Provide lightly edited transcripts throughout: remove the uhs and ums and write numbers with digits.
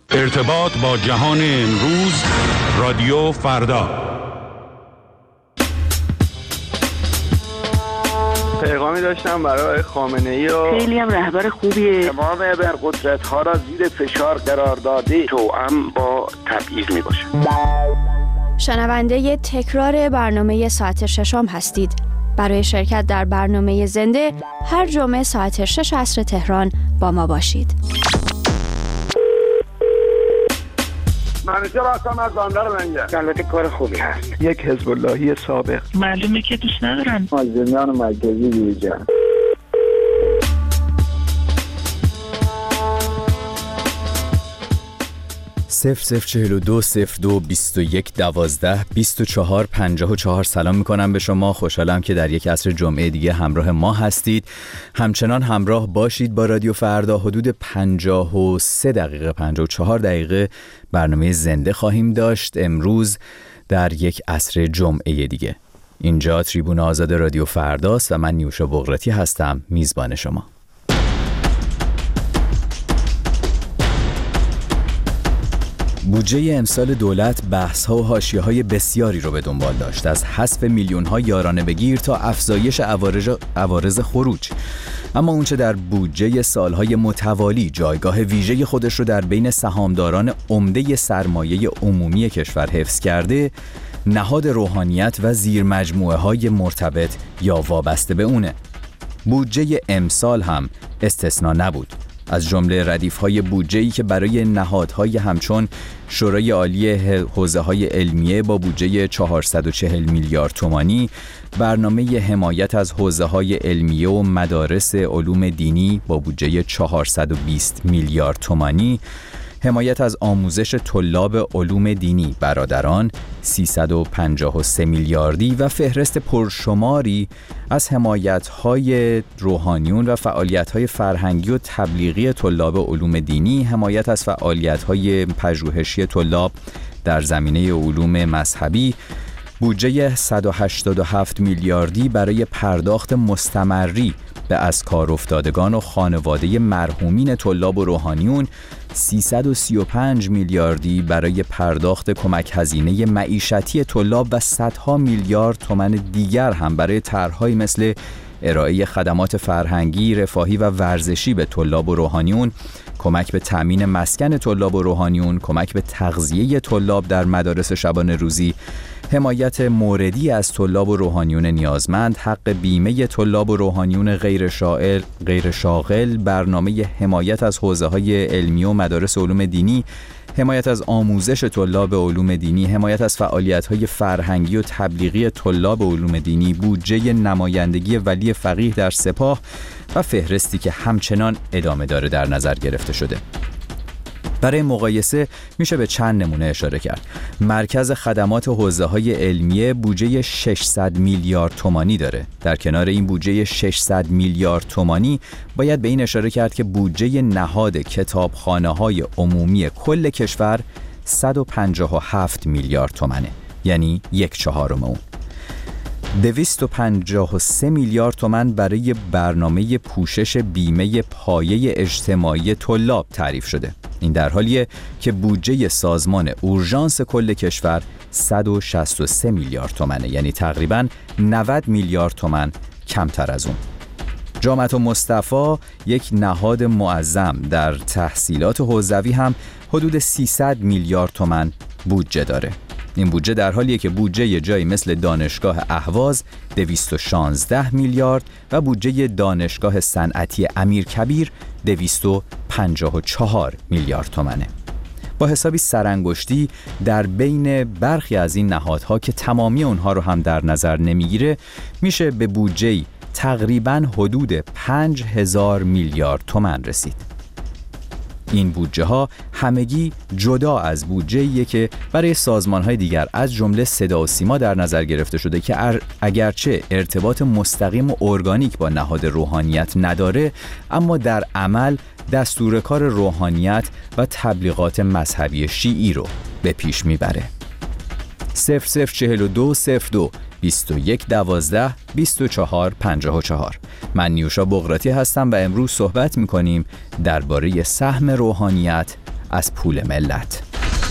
ارتباط با جهان امروز، رادیو فردا. پیغامی داشتم برای خامنه‌ای و خیلی هم رهبر خوبیه. تمام ابرقدرت‌ها را زیر فشار قرار داده، توأم با تبعیض میباشه. شنونده تکرار برنامه ساعت ششم هستید. برای شرکت در برنامه زنده هر جمعه ساعت 6 عصر تهران با ما باشید. منیجر هستم از بندر منگه. البته کار خوبی هست. یک حزب اللهی سابق. معلومه که دوست ندارن. مازندران مرکزی دیجا. 0042 02 21 12 24 54. سلام میکنم به شما. خوشحالم که در یک عصر جمعه دیگه همراه ما هستید. همچنان همراه باشید با رادیو فردا. حدود 53 دقیقه 54 دقیقه برنامه زنده خواهیم داشت امروز در یک عصر جمعه دیگه. اینجا تریبون آزاد رادیو فرداست و من نیوشا بغراتی هستم، میزبان شما. بودجه امسال دولت بحث‌ها و حاشیه‌های بسیاری رو به دنبال داشت، از حذف میلیون‌ها یارانه بگیر تا افزایش عوارض خروج. اما اونچه در بودجه سالهای متوالی جایگاه ویژه خودش رو در بین سهامداران عمده سرمایه عمومی کشور حفظ کرده، نهاد روحانیت و زیرمجموعه‌های مرتبط یا وابسته به اونه. بودجه امسال هم استثنا نبود. از جمله ردیف‌های بودجه‌ای که برای نهادهای همچون شورای عالی حوزه‌های علمیه با بودجه 440 میلیارد تومانی، برنامه حمایت از حوزه‌های علمیه و مدارس علوم دینی با بودجه 420 میلیارد تومانی، حمایت از آموزش طلاب علوم دینی برادران 353 میلیاردی و فهرست پرشماری از حمایت‌های روحانیون و فعالیت‌های فرهنگی و تبلیغی طلاب علوم دینی، حمایت از فعالیت‌های پژوهشی طلاب در زمینه علوم مذهبی، بودجه 187 میلیاردی برای پرداخت مستمری به از کار افتادگان و خانواده مرحومین طلاب و روحانیون، 335 میلیاردی برای پرداخت کمک هزینه معیشتی طلاب و صدها میلیارد تومان دیگر هم برای طرح‌هایی مثل ارائه خدمات فرهنگی، رفاهی و ورزشی به طلاب و روحانیون، کمک به تأمین مسکن طلاب و روحانیون، کمک به تغذیه طلاب در مدارس شبانه روزی، حمایت موردی از طلاب و روحانیون نیازمند، حق بیمه طلاب و روحانیون غیر شاغل، برنامه حمایت از حوزه‌های علمی و مدارس علوم دینی، حمایت از آموزش طلاب علوم دینی، حمایت از فعالیت‌های فرهنگی و تبلیغی طلاب علوم دینی، بودجه نمایندگی ولی فقیه در سپاه و فهرستی که همچنان ادامه داره در نظر گرفته شده. برای مقایسه میشه به چند نمونه اشاره کرد. مرکز خدمات حوزه‌های علمیه بودجه 600 میلیارد تومانی داره. در کنار این بودجه 600 میلیارد تومانی باید به این اشاره کرد که بودجه نهاد کتابخانه‌های عمومی کل کشور 157 میلیارد تومانه، یعنی 1/4 اون. 253 میلیارد تومان برای برنامه پوشش بیمه پایه اجتماعی طلاب تعریف شده. این در حالیه که بودجه سازمان اورژانس کل کشور 163 میلیارد تومانه، یعنی تقریباً 90 میلیارد تومان کمتر از اون. جامعه مصطفی، یک نهاد معظم در تحصیلات حوزوی، هم حدود 300 میلیارد تومان بودجه داره. این بودجه در حالیه که بودجه جایی مثل دانشگاه اهواز 216 میلیارد و بودجه دانشگاه صنعتی امیرکبیر 254 میلیارد تومانه. با حسابی سرانگشتی در بین برخی از این نهادها که تمامی اونها رو هم در نظر نمیگیره، میشه به بودجه تقریباً حدود 5000 میلیارد تومان رسید. این بودجه ها همگی جدا از بودجه‌ایه که برای سازمان‌های دیگر از جمله صدا و سیما در نظر گرفته شده که اگرچه ارتباط مستقیم و ارگانیک با نهاد روحانیت نداره، اما در عمل دستور کار روحانیت و تبلیغات مذهبی شیعی رو به پیش میبره. 0042 02 21 12 24 54. من نیوشا بغراتی هستم و امروز صحبت میکنیم درباره سهم روحانیت از پول ملت.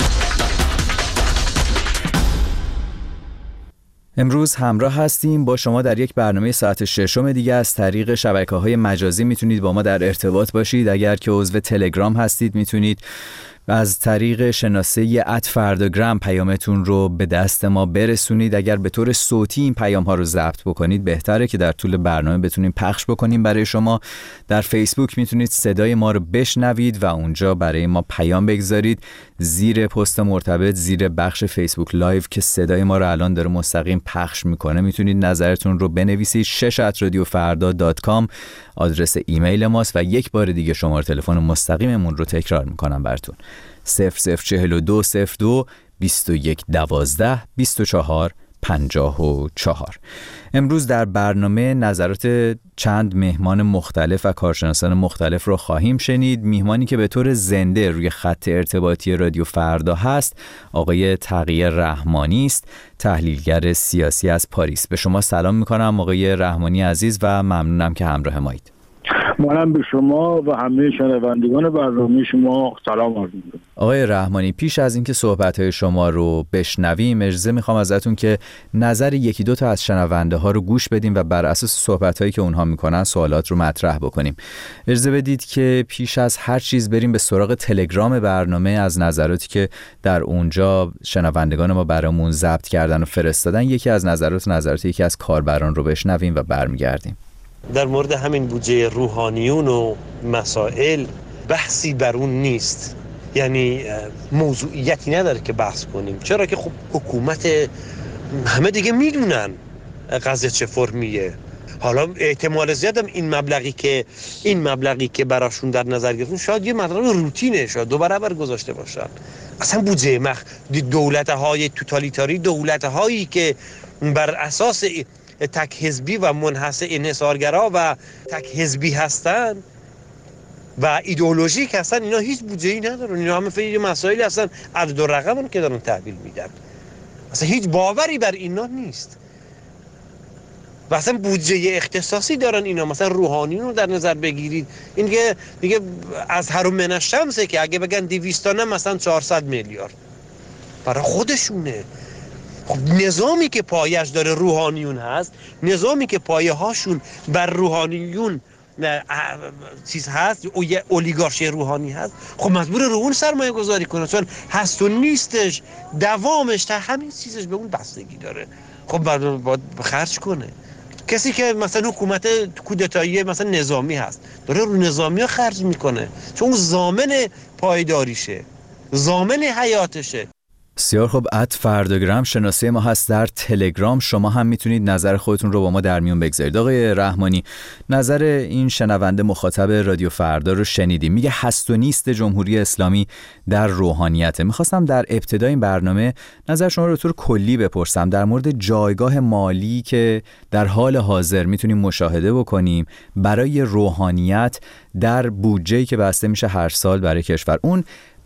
امروز همراه هستیم با شما در یک برنامه ساعت ششم دیگه. از طریق شبکه‌های مجازی میتونید با ما در ارتباط باشید. اگر که عضو تلگرام هستید میتونید از طریق شناسه @فرداگرام پیامتون رو به دست ما برسونید. اگر به طور صوتی این پیام ها رو ضبط بکنید بهتره که در طول برنامه بتونیم پخش بکنیم برای شما. در فیسبوک میتونید صدای ما رو بشنوید و اونجا برای ما پیام بگذارید. زیر پست مرتبط، زیر بخش فیسبوک لایو که صدای ما رو الان داره مستقیم پخش میکنه، میتونید نظرتون رو بنویسید. 6@radiofarda.com آدرس ایمیل ماست و یک بار دیگه شماره تلفن مستقیممون رو تکرار میکنم براتون: 004202 2112 24 54. امروز در برنامه نظرات چند مهمان مختلف و کارشناسان مختلف رو خواهیم شنید. مهمانی که به طور زنده روی خط ارتباطی رادیو فردا هست آقای تقی رحمانی است، تحلیلگر سیاسی از پاریس. به شما سلام میکنم آقای رحمانی عزیز و ممنونم که همراه مایید. منم به شما و همه شنوندگان برنامه شما سلام عرض می‌کنم. آقای رحمانی، پیش از اینکه صحبت‌های شما رو بشنویم اجازه میخوام ازتون که نظر یکی دو تا از شنونده ها رو گوش بدیم و بر اساس صحبت‌هایی که اونها میکنن سوالات رو مطرح بکنیم. اجازه بدید که پیش از هر چیز بریم به سراغ تلگرام برنامه، از نظراتی که در اونجا شنوندگان ما برامون ضبط کردن و فرستادن یکی از نظرات یکی از کاربران رو بشنویم و برمیگردیم. در مورد همین بودجه روحانیون و مسائل بحثی بر اون نیست، یعنی موضوعیتی نداره که بحث کنیم. چرا که خب حکومت همه دیگه میدونن قضیه چه فرمیه. حالا احتمال زیادم این مبلغی که براشون در نظر گرفتن شاید یه مبلغ روتینه، شاید 2 برابر گذاشته باشن. اصلا بودجه دولت‌های توتالیتاری، دولت‌هایی که بر اساس تک حزبی و منحصر انحصارگرا و تک حزبی هستن و ایدئولوژیک هستن، اینا هیچ بودجه‌ای ندارن. اینا همه فقط مسائلی هستن عدد و رقمن که دارن تحویل میدن. اصلا هیچ باوری بر اینا نیست. و اصلا بودجه اختصاصی دارن اینا. مثلا روحانیون رو در نظر بگیرید، این دیگه از هر من الشمسه که اگه بگن 200 تا نه مثلا 400 میلیارد برای خودشونه. خب نظامی که پایش داره روحانیون هست، نظامی که پایه هاشون بر روحانیون چیز هست، اولیگارشی روحانی هست، خب مجبور رو اون سرمایه گذاری کنه، چون هست و نیستش، دوامش تا همین چیزش به اون بستگی داره. خب باید خرج کنه. کسی که مثلا حکومت کودتایی مثلا نظامی هست داره رو نظامی ها خرج میکنه، چون اون ضامن پایداریشه، ضامن حیاتشه. بسیار خب، @فرداگرام شناسه ما هست در تلگرام. شما هم میتونید نظر خودتون رو با ما در میون بگذارید. آقای رحمانی، نظر این شنونده مخاطب رادیو فردا رو شنیدیم، میگه هست و نیست جمهوری اسلامی در روحانیته. میخواستم در ابتدای این برنامه نظر شما رو به طور کلی بپرسم در مورد جایگاه مالی که در حال حاضر میتونیم مشاهده بکنیم برای روحانیت در بودجه‌ای که بسته میشه هر سال برای کشور. اون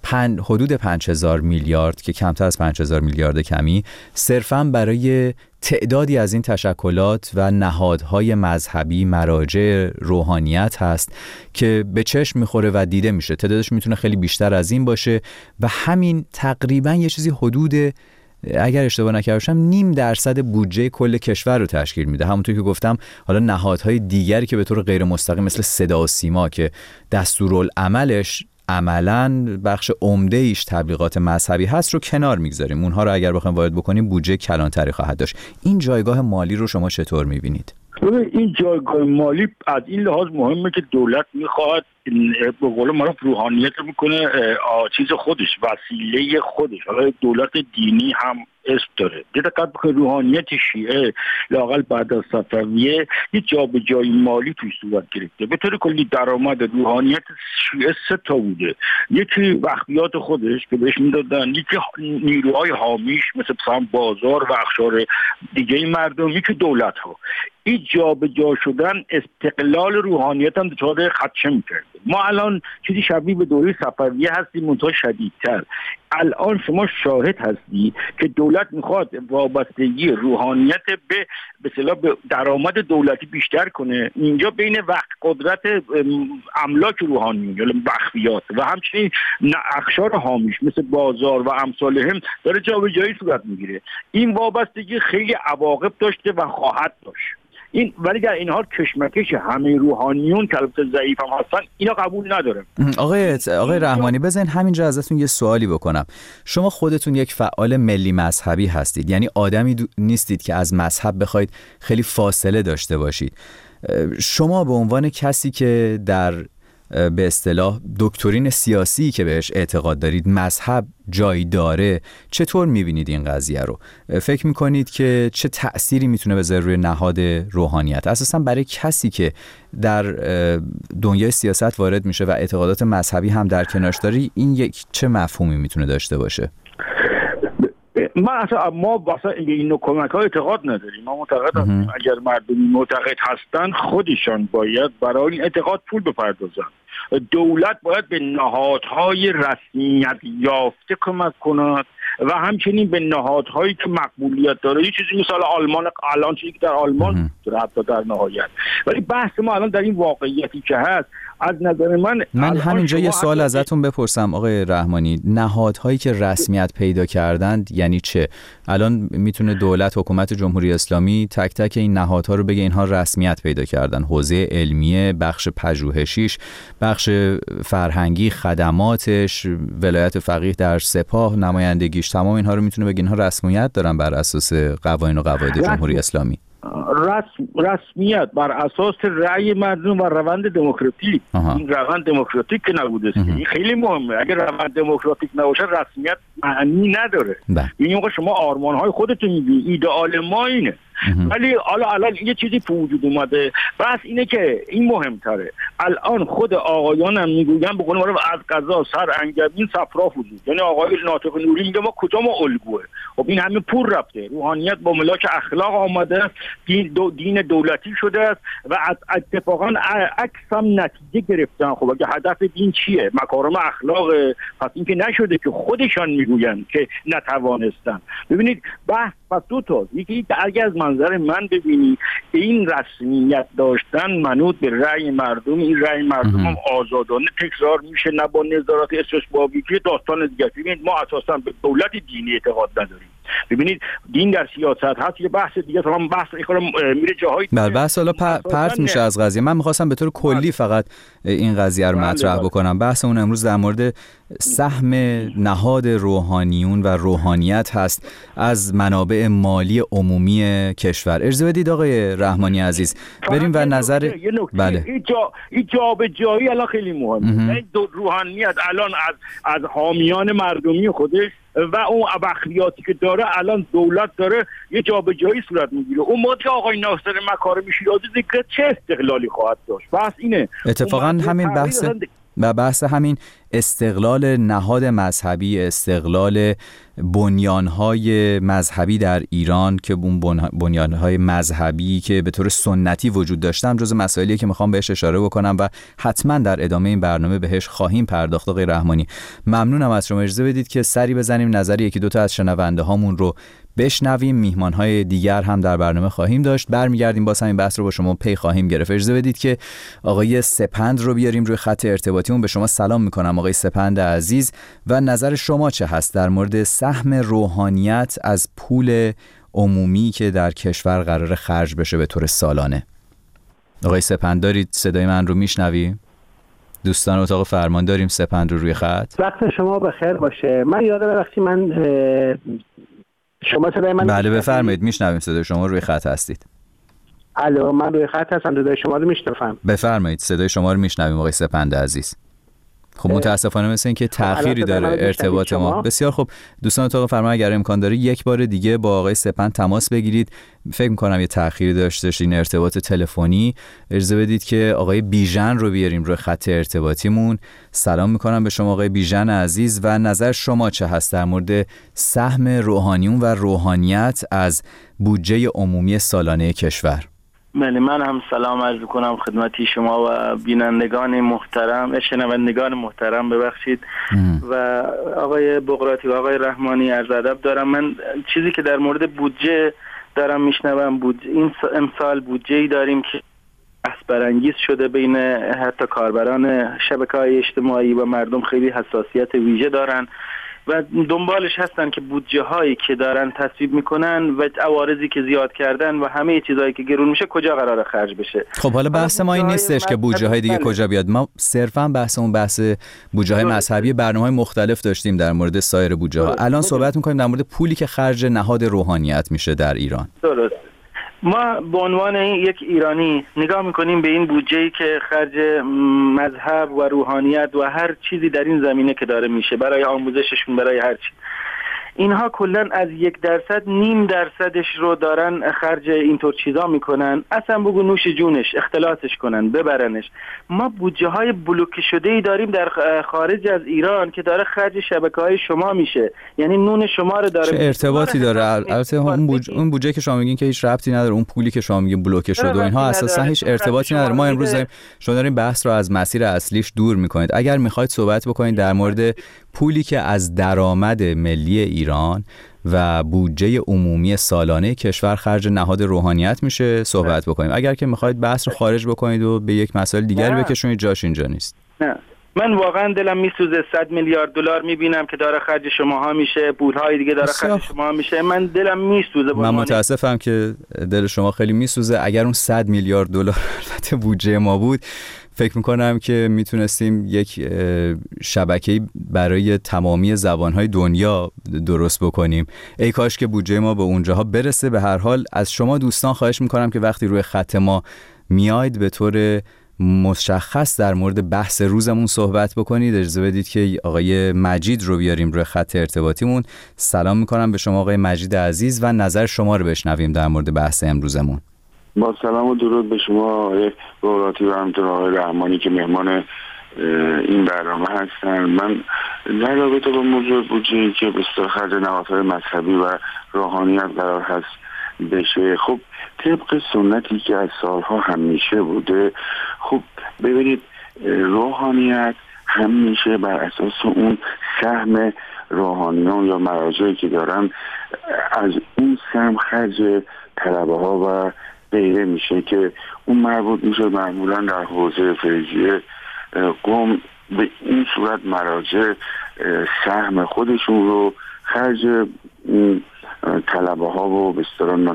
حدود 5000 میلیارد که کمتر از 5000 میلیارد کمی صرفاً برای تعدادی از این تشکلات و نهادهای مذهبی، مراجع روحانیت هست که به چشم میخوره و دیده میشه. تعدادش میتونه خیلی بیشتر از این باشه و همین تقریباً یه چیزی حدود، اگر اشتباه نکردم، 0.5% بودجه کل کشور رو تشکیل میده. همونطور که گفتم، حالا نهادهای دیگری که به طور غیر مستقیم مثل صدا و سیما که دستورالعملش عملاً بخش عمده ایش تبلیغات مذهبی هست رو کنار میگذاریم. اونها رو اگر بخوایم وارد بکنیم بودجه کلانتری خواهد داشت. این جایگاه مالی رو شما چطور میبینید؟ این جایگاه مالی از این لحاظ مهمه که دولت میخواد به قول معروف روحانیت رو میکنه چیز خودش، وسیله خودش. حالا دولت دینی هم اسم داره. دقت بکنید روحانیت شیعه لااقل بعد از صفویه یه جابجایی مالی توی صورت گرفته. به طور کلی درآمد روحانیت شیعه 3 تا بوده. یکی وقفیات خودش که بهش میدادن، یکی نیروهای حامیش مثل بازار و اقشار دیگه مردم، یکی دولت ها. این جابجا شدن استقلال روحانیت هم دچار خدشه میکرد. ما الان چیزی شبیه به دوره صفویه هستیم منتها شدیدتر. الان شما شاهد هستی که دولت میخواد وابستگی روحانیت به اصطلاح به درآمد دولتی بیشتر کنه. اینجا بین وقت قدرت املاک روحانی یا مخفیات و همچنین اقشار حامیش مثل بازار و امثالهم داره جابجایی صورت میگیره. این وابستگی خیلی عواقب داشته و خواهد داشت. ولی در این حال کشمکش همه روحانیون که البته ضعیف هم هستن اینا قبول نداره. آقای رحمانی بزن همینجا ازتون یه سوالی بکنم. شما خودتون یک فعال ملی مذهبی هستید، یعنی آدمی نیستید که از مذهب بخواید خیلی فاصله داشته باشید. شما به عنوان کسی که در به اصطلاح دکترین سیاسی که بهش اعتقاد دارید مذهب جایی داره، چطور میبینید این قضیه رو؟ فکر میکنید که چه تأثیری میتونه بذاره روی نهاد روحانیت؟ اساسا برای کسی که در دنیای سیاست وارد میشه و اعتقادات مذهبی هم در کنارش داری، این یک چه مفهومی میتونه داشته باشه؟ ما این نوع کمک‌ها اعتقاد نداریم. ما معتقد هستیم اگر مردمی معتقد هستن خودشان باید برای این اعتقاد پول بپردازن. دولت باید به نهادهای رسمیت یافته کمک کند و همچنین به نهادهایی که مقبولیت داره. یه چیزی مثل آلمان، الان چیزی که در آلمان داره حتی در نهایت. ولی بحث ما الان در این واقعیتی که هست، از نظر من همینجا یه سوال ازتون بپرسم آقای رحمانی، نهادهایی که رسمیت پیدا کردند یعنی چه؟ الان میتونه دولت، حکومت جمهوری اسلامی تک تک این نهادها رو بگه اینها رسمیت پیدا کردن، حوزه علمیه، بخش پژوهشیش، بخش فرهنگی، خدماتش، ولایت فقیه در سپاه، نمایندگیش، تمام اینها رو میتونه بگه اینها رسمیت دارن بر اساس قوانین و قواعد جمهوری اسلامی. رسمیت بر اساس رأی مردم و روند دموکراتیک. این روند دموکراتیک که نبوده، این خیلی مهمه. اگر روند دموکراتیک نباشه رسمیت معنی نداره. این موقع شما آرمان‌های خودتون می‌بینید، ایدئال ما اینه. ولی الان یه چیزی تو وجود اومده، بس اینه که این مهمتره. الان خود آقایان هم میگوین به قول معروف از قضا سر انگبین صفرا فزود، یعنی آقای ناطق نوری میگه ما کجا ما الگوه. خب این همه پول رفته، روحانیت با ملاک اخلاق آمده، دین دولتی شده است و اتفاقا عکس هم نتیجه گرفتن. خب اگه هدف دین چیه؟ مکارم اخلاق، پس این که نشده که خودشان میگوین که نتوانستن. ببینید بحث پس دو تا، یکی اگه از منظر من ببینی این رسمیت داشتن منوط به رأی مردم، این رأی مردم هم آزادانه تکرار میشه نه با نظارت استثبابی که داستان دیگه. ببینید ما اساسا به دولت دینی اعتقاد نداریم. ببینید دین در سیاست هست یه بحث دیگه، تا بحث میره جاهای دیگه. بحث حالا پرت میشه از قضیه. من می‌خواستم به طور کلی فقط این قضیه رو مطرح بکنم. بحث اون امروز در مورد سهم نهاد روحانیون و روحانیت هست از منابع مالی عمومی کشور. اجازه بدید آقای رحمانی عزیز بریم و نظر بله این جابجایی الان خیلی مهمه. روحانیت الان از حامیان مردمی خودش و اون ابخلیاتی که داره الان دولت داره یه جابجایی صورت میگیره. اون موقع آقای ناصر مکارم شیرازی دیگه چه استقلالی خواهد داشت؟ بحث اینه. اتفاقا همین بحث همین استقلال نهاد مذهبی، استقلال بنیانهای مذهبی در ایران که اون بنیانهای مذهبی که به طور سنتی وجود داشتن جز مسائلیه که میخوام بهش اشاره بکنم و حتما در ادامه این برنامه بهش خواهیم پرداخت. آقای رحمانی ممنونم از شما. اجازه بدید که سری بزنیم نظر یکی دو تا از شنونده هامون رو بشنویم. میهمانهای دیگر هم در برنامه خواهیم داشت. برمیگردیم باز همین بحث رو با شما پی خواهیم گرفت. اجازه بدید که آقای سپند رو بیاریم روی خط ارتباطیمون. به شما سلام میکنم آقای سپند عزیز و نظر شما چه هست در مورد سهم روحانیت از پول عمومی که در کشور قرار خرج بشه به طور سالانه؟ آقای سپند دارید صدای من رو میشنوی؟ دوستان اتاق فرمان داریم سپند رو روی خط. وقت شما بخیر باشه. من یادم وقتی من شما صدای من بله بفرمایید میشنویم صدای شما روی خط هستید. الو من روی خط هستم صدای شما رو میشنوم. بفرمایید صدای شما رو میشنویم آقای سپند عزیز. خب متاسفانه مثل این که تأخیری داره ارتباط ما. بسیار خب دوستان اتاق فرمان اگر امکان داره یک بار دیگه با آقای سپند تماس بگیرید. فکر می‌کنم یه تأخیری داشته این ارتباط تلفنی. اجازه بدید که آقای بیژن رو بیاریم روی خط ارتباطیمون. سلام می‌کنم به شما آقای بیژن عزیز و نظر شما چه هست در مورد سهم روحانیون و روحانیت از بودجه عمومی سالانه کشور؟ بله، من هم سلام عرض کنم خدمتی شما و بینندگان محترم، شنوندگان محترم ببخشید و آقای بقراطی و آقای رحمانی عرض ادب دارم. من چیزی که در مورد بودجه دارم میشنوم، این امسال بودجه‌ای داریم که بحث برانگیز شده بین حتی کاربران شبکه‌های اجتماعی و مردم، خیلی حساسیت ویژه دارن و دنبالش هستن که بودجه هایی که دارن تصویب میکنن و عوارضی که زیاد کردن و همه چیزایی که گرون میشه کجا قراره خرج بشه. خب حالا بحث ما این نیستش که بودجه های دیگه کجا بیاد، ما صرفا بحث بودجه های مذهبی، برنامه‌های مختلف داشتیم در مورد سایر بودجه ها. الان صحبت میکنیم در مورد پولی که خرج نهاد روحانیت میشه در ایران. درست. ما به عنوان یک ایرانی نگاه میکنیم به این بودجه‌ای که خرج مذهب و روحانیت و هر چیزی در این زمینه که داره میشه، برای آموزششون، برای هر چیز، اینها کلا از 1% 0.5% رو دارن خرج اینطور چیزا میکنن. اصلا بگو نوش جونش، اختلاطش کنن، ببرنش. ما بودجه های بلوکه شده ای داریم در خارج از ایران که داره خرج شبکه‌های شما میشه، یعنی نون شما رو داره. چه ارتباطی داره؟ البته اون بودجه که شما میگین که هیچ ربطی نداره، اون پولی که شما میگین بلوکه شده و اینها اساسا هیچ ارتباطی نداره. ما امروز شما دارین بحث رو از مسیر اصلیش دور میکنید. اگر میخواید صحبت بکنید در مورد پولی که از درآمد ملی ایران و بودجه عمومی سالانه کشور خرج نهاد روحانیت میشه صحبت بکنیم. اگر که میخواید بحث رو خارج بکنید و به یک مسائل دیگری بکشونید، جاش اینجا نیست. نه، من واقعا دلم میسوزه. 100 میلیارد دلار میبینم که داره خرج شماها میشه، پولهای دیگه داره خرج شماها میشه، من دلم میسوزه. من متاسفم که دل شما خیلی میسوزه. اگر اون 100 میلیارد دلار البته بودجه ما بود، فکر میکنم که میتونستیم یک شبکه‌ای برای تمامی زبانهای دنیا درست بکنیم. ای کاش که بودجه ما به اونجاها برسه. به هر حال از شما دوستان خواهش میکنم که وقتی روی خط ما میاید به طور مشخص در مورد بحث روزمون صحبت بکنید. اجازه بدید که آقای مجید رو بیاریم روی خط ارتباطیمون. سلام میکنم به شما آقای مجید عزیز و نظر شما رو بشنویم در مورد بحث امروزمون. با سلام و درود به شما آقای بقراطی و همینطور آقای رحمانی که مهمان این برنامه هستن. من در رابطه با موضوع بودجه‌ای که به خرج نهادهای مذهبی و روحانیت قرار هست بشه، خب طبق سنتی که از سالها همیشه بوده، خب ببینید روحانیت همیشه بر اساس اون سهم روحانیون یا مراجعی که دارن از اون سهم خرج طلبه ها و غیره میشه که اون مربوط میشه معمولا در حوزه فیضیه قم. به این صورت مراجع سهم خودشون رو خرج طلبه ها و به اصطلاح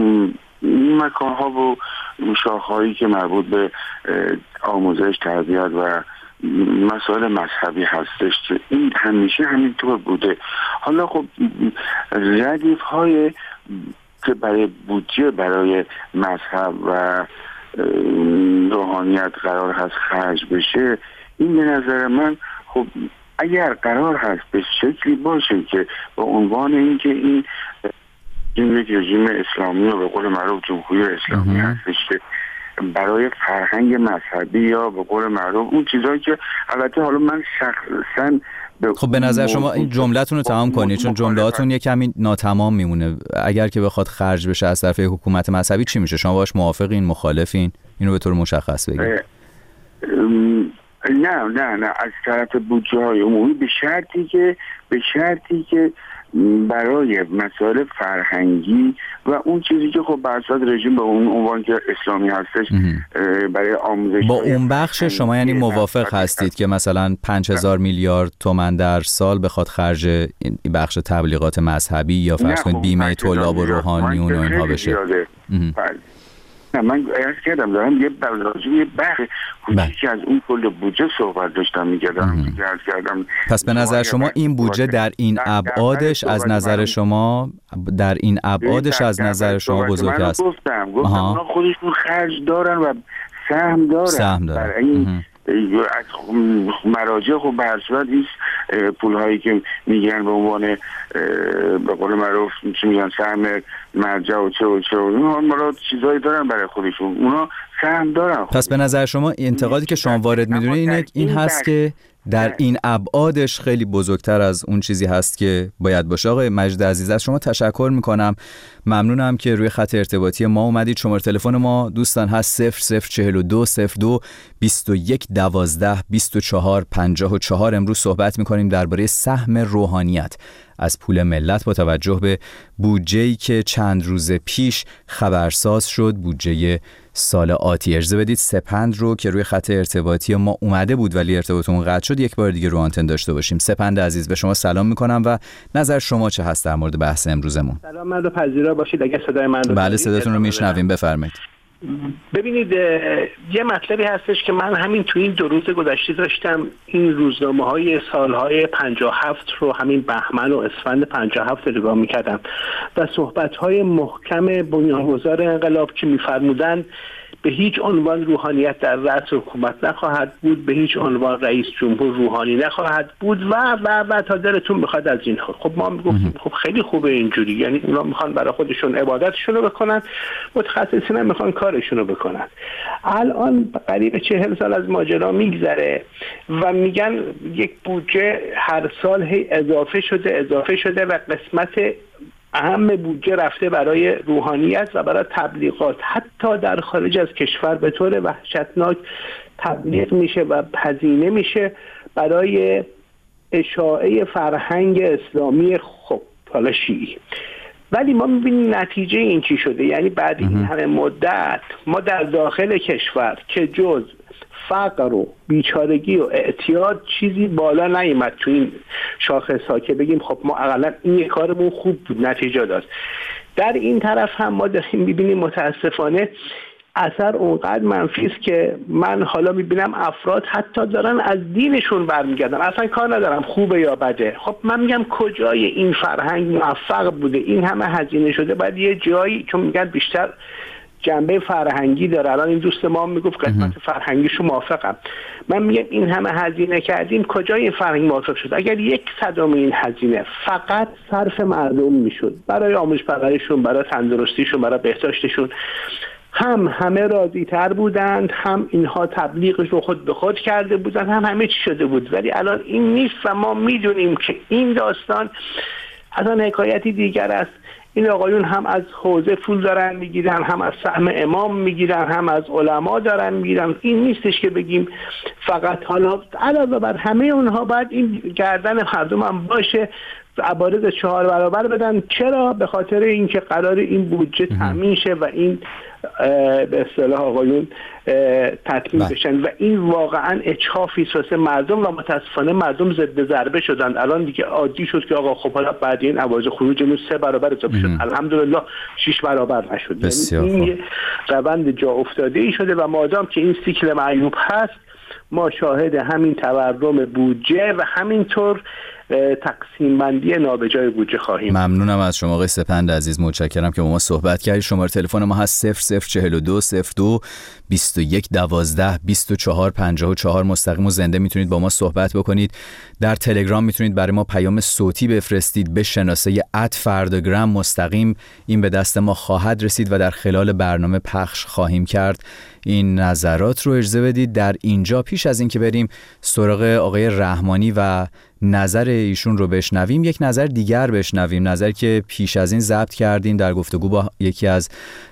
مکان ها و شاخهایی که مربوط به آموزش، تربیت و مسائل مذهبی هستش که این همیشه همینطور بوده. حالا خب ردیف های که برای بودجه برای مذهب و روحانیت قرار هست خرج بشه، این به نظر من خب اگر قرار هست به شکلی باشه که با عنوان اینکه این یک رژیم اسلامی و به قول معروف جمهوری اسلامی هستش که برای فرهنگ مذهبی یا به قول معروف اون چیزایی که البته حالا من شخصا خب به نظر شما این جمله‌تون رو تمام کنید، چون جمله‌هاتون یه کمی ناتمام میمونه. اگر که بخواد خرج بشه از طرف حکومت مذهبی چی میشه؟ شما باش موافقین، مخالفین؟ اینو به طور مشخص بگید. نه از طرف بودجه‌های عمومی به شرطی که برای مسائل فرهنگی و اون چیزی که خب بر اساس رژیم به اون عنوان که اسلامی هستش برای آموزش با اون بخش شما یعنی موافق هستید که مثلا 5000 میلیارد تومان در سال بخواد خرج این بخش تبلیغات مذهبی یا فرض کنید بیمه طلاب و روحانیون و اینها بشه؟ نه، من عرض کردم دارم یه بخش کوچیکی از اون کل بودجه صحبت داشتم می‌کردم. پس به نظر شما این بودجه در این ابعادش از نظر شما از نظر شما بزرگ است؟ گفتم اونا خودشون خرج دارن و سهم دارن. از مراجع خب به هر صورت این پولهایی که میگن به عنوان به قول معروف چی میگن سهم مرجع و چه اونها چیزایی دارن برای خودشون، اونا سهم دارن. پس به نظر شما انتقادی که شما وارد میدونید این هست که در این ابعادش خیلی بزرگتر از اون چیزی هست که باید باشه. آقای مجید عزیز از شما تشکر میکنم، ممنونم که روی خط ارتباطی ما اومدید. شماره تلفن ما دوستان هست 0042 02 21 12 24 54. امروز صحبت میکنیم درباره سهم روحانیت از پول ملت با توجه به بودجه‌ای که چند روز پیش خبرساز شد، بودجه سال آتی. اجازه بدید سپند رو که روی خط ارتباطی ما اومده بود ولی ارتباطمون قطع شد یک بار دیگه رو آنتن داشته باشیم. سپند عزیز به شما سلام میکنم و نظر شما چه هست در مورد بحث امروزمون؟ سلام، من رو پذیرا باشید. اگه صدای من رو بله صداتون رو میشنویم، بفرمایید. ببینید یه مطلبی هستش که من همین تو این 2 روز گذشته داشتم این روزنامه‌های سالهای 57 رو، همین بهمن و اسفند 57 نگاه می‌کردم و صحبت‌های محکم بنیانگذار انقلاب که می‌فرمودند به هیچ عنوان روحانیت در رأس حکومت نخواهد بود، به هیچ عنوان رئیس جمهور روحانی نخواهد بود و تا دلتون بخواد از این. خب ما میگفتیم خب خیلی خوبه اینجوری، یعنی اونا میخوان برای خودشون عبادتشون رو بکنن، متخصصین هم میخوان کارشون رو بکنن. الان قریب 40 سال از ماجرا میگذره و میگن یک بودجه هر سال هی اضافه شده و قسمت اهم بودجه رفته برای روحانیت و برای تبلیغات، حتی در خارج از کشور به طور وحشتناک تبلیغ میشه و هزینه میشه برای اشاعه فرهنگ اسلامی خب حالا شیعی. ولی ما میبینیم نتیجه این چی شده، یعنی بعد این همه مدت ما در داخل کشور که جز فقر و بیچارگی و اعتیاد چیزی بالا نیامد تو این شاخص ها که بگیم خب ما اقلا این کارمون خوب بود نتیجه داد. در این طرف هم ما داریم میبینیم متاسفانه اثر اونقدر منفی است که من حالا میبینم افراد حتی دارن از دینشون برمیگردن، اصلا کار ندارم خوبه یا بده. خب من میگم کجای این فرهنگ موفق بوده، این همه هزینه شده، باید یه جایی، چون میگن بیشتر جنبه فرهنگی داره. الان این دوست ما میگفت قسمت فرهنگیشو موافقم، من میگم این همه هزینه کردیم کجای این فرهنگ موافق شد؟ اگر 1/100 این هزینه فقط صرف مردم میشد برای آموزش پرورششون، برای تندرستیشون، برای بهداشتشون، همه راضی تر بودند، هم اینها تبلیغش رو خود به خود کرده بودند، همه چی شده بود. ولی الان این نیست و ما میدونیم که این داستان اصلا حکایتی دیگر است. این آقایون هم از حوزه پول دارن میگیرن، هم از سهم امام میگیرن، هم از علما دارن میگیرن. این نیستش که بگیم فقط. حالا علاوه بر همه اونها باید این گردن مردم هم باشه، عوارض 4 برابر بدن. چرا؟ به خاطر اینکه قرار این بودجه تامین شه و این به اصطلاح آقایون تطبیق بشن و این واقعا اجحافی است واسه مردم و متاسفانه مردم ضد ضربه شدن. الان دیگه عادی شد که آقا خب حالا بعد این عوارض خروجمون 3 برابر اضافه شد، الحمدلله 6 برابر نشد. یعنی این روند جا افتاده ای شده و مادام که این سیکل معیوب هست ما شاهد همین تورم بودجه و همینطور تقسیم بندی نابجای بودجه خواهیم. ممنونم از شما آقای سپند عزیز، متشکرم که با ما صحبت کردید. شماره تلفن ما هست 0042 02 21 12 24 54. مستقیم و زنده میتونید با ما صحبت بکنید. در تلگرام میتونید برای ما پیام صوتی بفرستید به شناسه @فرداگرام. مستقیم این به دست ما خواهد رسید و در خلال برنامه پخش خواهیم کرد. این نظرات رو اجازه بدید در اینجا پیش از اینکه بریم سراغ آقای رحمانی و نظر ایشون رو بشنویم، یک نظر دیگر بشنویم، نظر که پیش از این ضبط کردیم در گفتگو با یکی از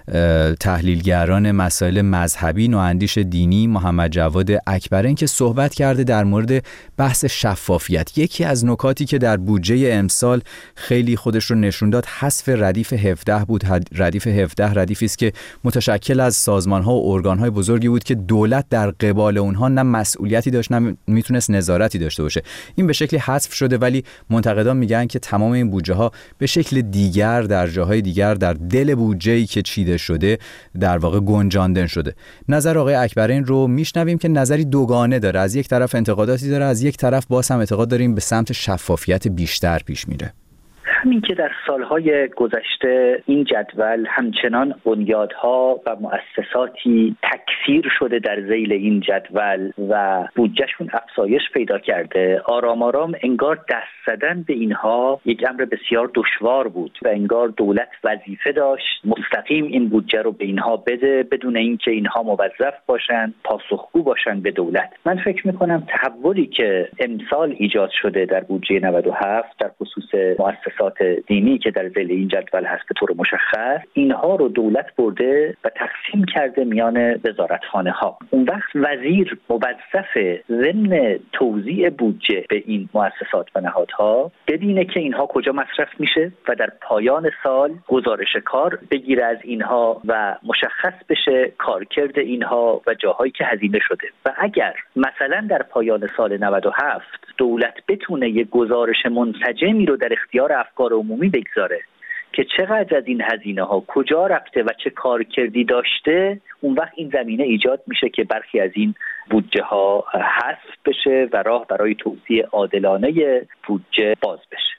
تحلیلگران مسائل مذهبی نواندیش دینی محمد جواد اکبرین که صحبت کرده در مورد بحث شفافیت. یکی از نکاتی که در بودجه امسال خیلی خودش رو نشون داد حذف ردیف 17 بود. ردیف 17 ردیفی است که متشکل از سازمان‌ها و ارگان‌های بزرگی بود که دولت در قبال اونها نه مسئولیتی داشت نه میتونست نظارتی داشته باشه. این به شکلی حذف شده، ولی منتقدان میگن که تمام این بودجه ها به شکل دیگر در جاهای دیگر در دل بودجه‌ای که چیده شده در واقع گنجانده شده. نظر آقای اکبرین رو میشنویم که نظری دوگانه داره. از یک طرف انتقاداتی داره، از یک طرف باز هم اعتقاد داریم به سمت شفافیت بیشتر پیش میره. همین که در سالهای گذشته این جدول همچنان بنیادها و مؤسساتی تکثیر شده در ذیل این جدول و بودجهشون افزایش پیدا کرده، آرام آرام انگار دست زدن به اینها یک امر بسیار دشوار بود و انگار دولت وظیفه داشت مستقیم این بودجه رو به اینها بده بدون اینکه اینها موظف باشن پاسخگو باشن به دولت. من فکر میکنم تحولی که امسال ایجاد شده در بودجه 97 در خصوص مؤسسات دینی که در ذیل این جدول هست به طور مشخص، اینها رو دولت برده و تقسیم کرده میان وزارتخانه ها. اون وقت وزیر موظف ضمن توزیع بودجه به این مؤسسات و نهادها ببینه که اینها کجا مصرف میشه و در پایان سال گزارش کار بگیره از اینها و مشخص بشه کارکرد اینها و جاهایی که هزینه شده. و اگر مثلا در پایان سال 97 دولت بتونه یک گزارش منسجمی رو در اختیار افکار عمومی بگذاره که چقدر از این هزینه ها کجا رفته و چه کارکردی داشته، اون وقت این زمینه ایجاد میشه که برخی از این بودجه ها حذف بشه و راه برای توزیع عادلانه بودجه باز بشه.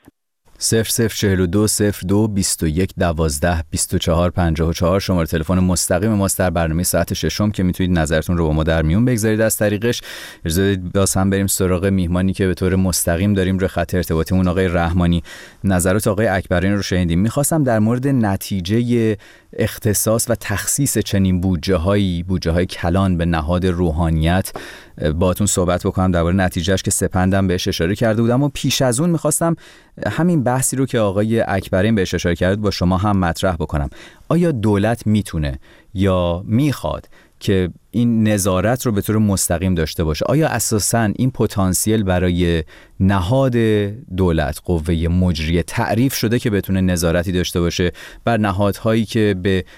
0042 02 21 12 24 54 شماره تلفن مستقیم ماست در برنامه ساعت ششم که میتونید نظرتون رو با ما در میون بگذارید از طریقش. اجازه بدید باز هم بریم سراغ میهمانی که به طور مستقیم داریم رو خط ارتباطیمون، آقای رحمانی. نظرات آقای اکبرین رو شنیدیم. میخواستم در مورد نتیجه اختصاص و تخصیص چنین بودجه‌های کلان به نهاد روحانیت باهاتون صحبت بکنم درباره نتیجهش که سپندم بهش اشاره کرده بودم. و پیش از اون میخواستم همین بحثی رو که آقای اکبرین بهش اشاره کرد با شما هم مطرح بکنم. آیا دولت میتونه یا میخواد که این نظارت رو به طور مستقیم داشته باشه؟ آیا اساساً این پتانسیل برای نهاد دولت قوه مجریه تعریف شده که بتونه نظارتی داشته باشه بر نهادهایی که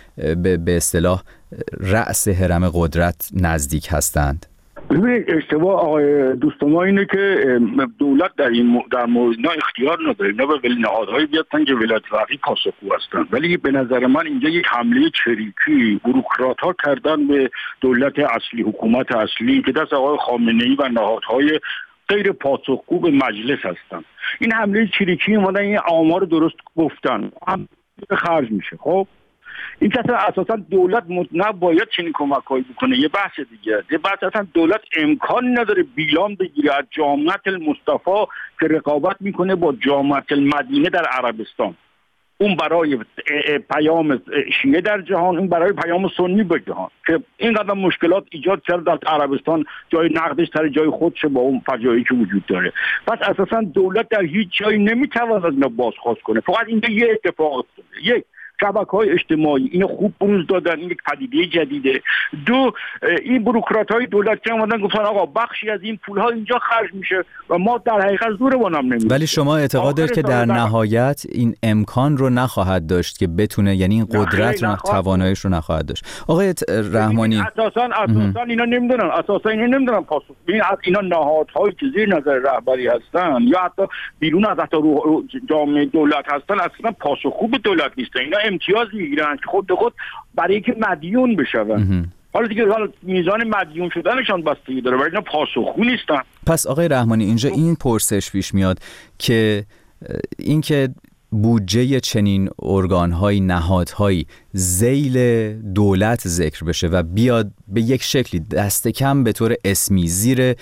به اصطلاح رأس هرم قدرت نزدیک هستند؟ ببینید اشتباه آقای دوست ما اینه که دولت در مورد اینا اختیار نداره، اینا به نهادهایی بیادن که ولایت فقیه پاسخگو هستن. ولی به نظر من اینجا یک حمله چریکی بوروکرات ها کردن به دولت اصلی، حکومت اصلی که دست آقای خامنه‌ای و نهادهای غیر پاسخگو به مجلس هستن. این حمله چریکی اومدن این آمار درست گفتن هم خرج میشه. خب این که اساسا دولت باید چنین کمک‌هایی بکنه. یه بحث دیگه، یه بحث اصلا دولت امکان نداره بیلان بگیره از جامعه المصطفی که رقابت میکنه با جامعه المدینه در عربستان. اون برای پیام شیعه در جهان، اون برای پیام سنی به جهان که اینقدر مشکلات ایجاد کرده در عربستان، جای نقدش سر جای خودشه با اون فجایعی که وجود داره. پس اساسا دولت در هیچ جایی نمیتواند از اینا بازخواست کنه. فقط اینجا یه اتفاق افتاده. یک، شبکه‌های اجتماعی اینو خوب بروز دادن، این یک پدیده جدیده. دو، این بوروکرات‌های دولتی اومدن گفتن آقا بخشی از این پول‌ها اینجا خرج میشه و ما در حقیقت زورمون هم نمیده. ولی شما اعتقاد دارید که در نهایت این امکان رو نخواهد داشت که بتونه، یعنی این قدرت رو، تواناییش رو نخواهد داشت. آقای رحمانی اساساً اینا نمیدونن پاسخ. ببین اینا نهادهایی که زیر نظر رهبری هستن یا حتی بیرون از جامعه دولت هستن اصلا پاسخگو به دولت نیستن. اینا امتیاز میگیرن که خود به خود برای اینکه مدیون بشون. حالا دیگه میزان مدیون شدنشان بستگی داره، ولی اینا پاسخگو نیستن. پس آقای رحمانی اینجا این پرسش پیش میاد که اینکه بودجه چنین ارگان‌های، نهادهایی ذیل دولت ذکر بشه و بیاد به یک شکلی دست کم به طور اسمی زیر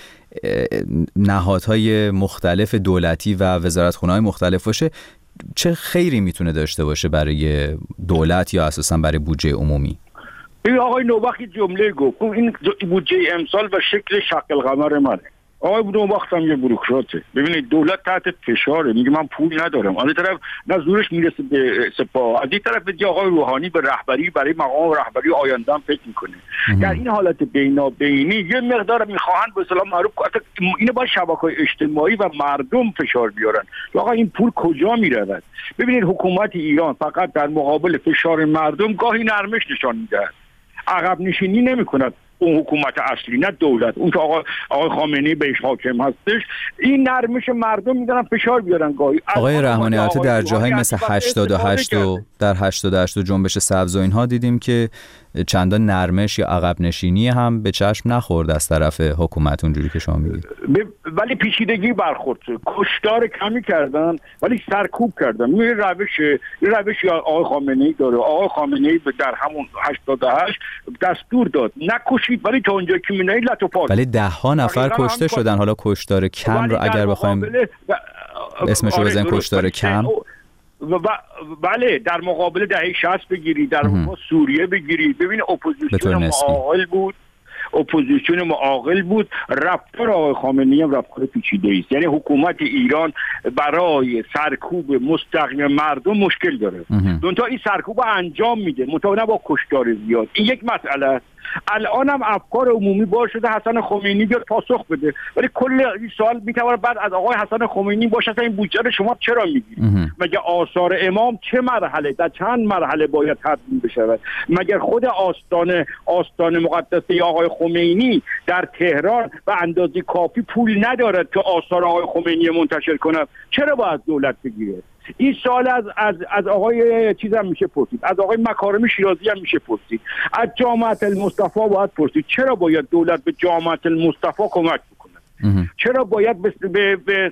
نهادهای مختلف دولتی و وزارتخونه‌های مختلف باشه، چه خیری میتونه داشته باشه برای دولت یا اساساً برای بودجه عمومی؟ این آقای نوبخت جمله گفت این بودجه امسال و شکل شق القمر منه. آقای نوبخت هم یه بوروکراته. ببینید دولت تحت فشاره، میگه من پول ندارم. از این طرف نه زورش میرسه به سپاه، از این طرف دیگه آقای روحانی به رهبری، برای مقام رهبری آینده هم فکر میکنه. در این حالت بینابینی یه مقدار میخواهند به اصطلاح معروف اینو با شبکه‌های اجتماعی و مردم فشار بیارن. آقا این پول کجا میرود؟ ببینید حکومت ایران فقط در مقابل فشار مردم گاهی نرمش نشان میده، عقب نشینی نمیکند. اون حکومت اصلی، نه دولت، اون که آقای خامنه‌ای بهش حاکم هستش، این نرمش مردم میدارن فشار بیارن گاهی. آقای رحمانی البته در جاهای مثل 88 و در 88 و جنبش سبز و اینها دیدیم که چندان نرمش یا عقب نشینی هم به چشم نخورد از طرف حکومت اونجوری که شما میگید. ولی پیچیدگی برخورد، کشتار کمی کردن ولی سرکوب کردن. این روش آقای خامنه‌ای داره. آقای خامنه‌ای در همون 88 دستور داد نکشید، ولی تا اونجا که می‌بینید لطفات. ولی 10 نفر کشته شدن. حالا کشتار کم رو اگر بخوایم اسمشو بزنیم کشتار کم، بله در مقابل دهه 60 بگیری، در سوریه بگیری، ببین اپوزیسیون معاقل بود. رفتار آقای خامنه‌ای هم رفتار پیچیده است. یعنی حکومت ایران برای سرکوب مستقیم مردم مشکل داره. منتها این سرکوب انجام میده، منتها نه با کشتار زیاد. این یک مسئله است. الان هم افکار عمومی باعث شده حسن خمینی بیاد پاسخ بده، ولی کل این سوال میتونه بعد از آقای حسن خمینی باشه این بودجه رو شما چرا میگیرید؟ مگه آثار امام چه مرحله در چند مرحله باید تدوین بشود؟ مگر خود آستان مقدسه آقای خمینی در تهران به اندازه کافی پول ندارد که آثار آقای خمینی منتشر کنه؟ چرا باید دولت بگیره؟ این سوال از آقای چیز هم میشه پرسید، از آقای مکارم شیرازی هم میشه پرسید، از جامعه المصطفی باید پرسید چرا باید دولت به جامعه المصطفی کمک بکنه؟ چرا باید به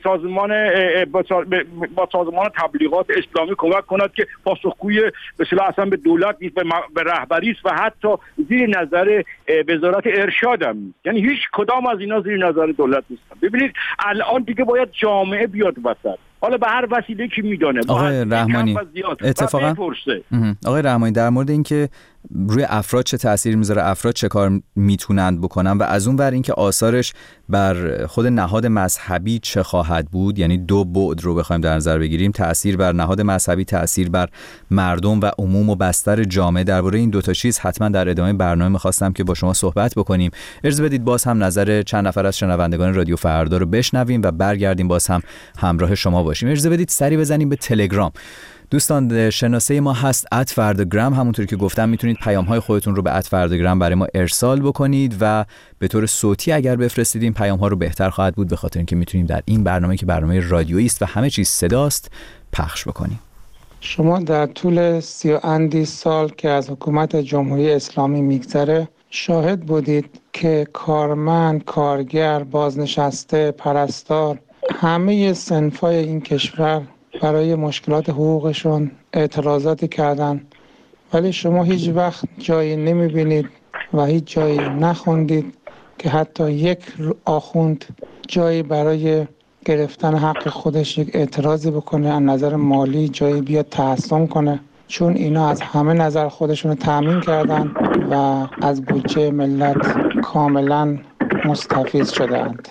سازمان تبلیغات اسلامی کمک کند که پاسخگوی به اصطلاح اصلا به دولت نیست، به رهبری است و حتی زیر نظر وزارت ارشاد هم نیست. یعنی هیچ کدام از اینا زیر نظر دولت نیستن. ببینید الان دیگه باید جامعه بیاد وسط، حالا به هر وسیله که میدونه. آقای رحمانی اتفاقا آقای رحمانی در مورد اینکه روی افراد چه تأثیری میذاره، افراد چه کار میتونند بکنن و از اون ور اینکه آثارش بر خود نهاد مذهبی چه خواهد بود، یعنی دو بعد رو بخوایم در نظر بگیریم، تأثیر بر نهاد مذهبی، تأثیر بر مردم و عموم و بستر جامعه. درباره این دو تا چیز حتما در ادامه برنامه می‌خواستم که با شما صحبت بکنیم. اجازه بدید باز هم نظر چند نفر از شنوندگان رادیو فردا رو بشنویم و برگردیم باز هم همراه شما باشیم. اجازه بدید سری بزنیم به تلگرام. دوستان شناسه ما هست @فرداگرام، همونطوری که گفتم میتونید پیام‌های خودتون رو به @فرداگرام برای ما ارسال بکنید و به طور صوتی اگر بفرستید این پیام‌ها رو بهتر خواهد بود، به خاطر اینکه میتونیم در این برنامه که برنامه رادیویی است و همه چیز صداست پخش بکنیم. شما در طول 30 سال که از حکومت جمهوری اسلامی میگذره شاهد بودید که کارمند، کارگر، بازنشسته، پرستار، همه صنف‌های این کشور برای مشکلات حقوقشون اعتراضاتی کردن، ولی شما هیچ وقت جایی نمیبینید و هیچ جایی نخوندید که حتی یک آخوند جایی برای گرفتن حق خودش یک اعتراضی بکنه، از نظر مالی جایی بیاد تحصن کنه، چون اینا از همه نظر خودشون رو تامین کردن و از بودجه ملت کاملا مستفیض شدند.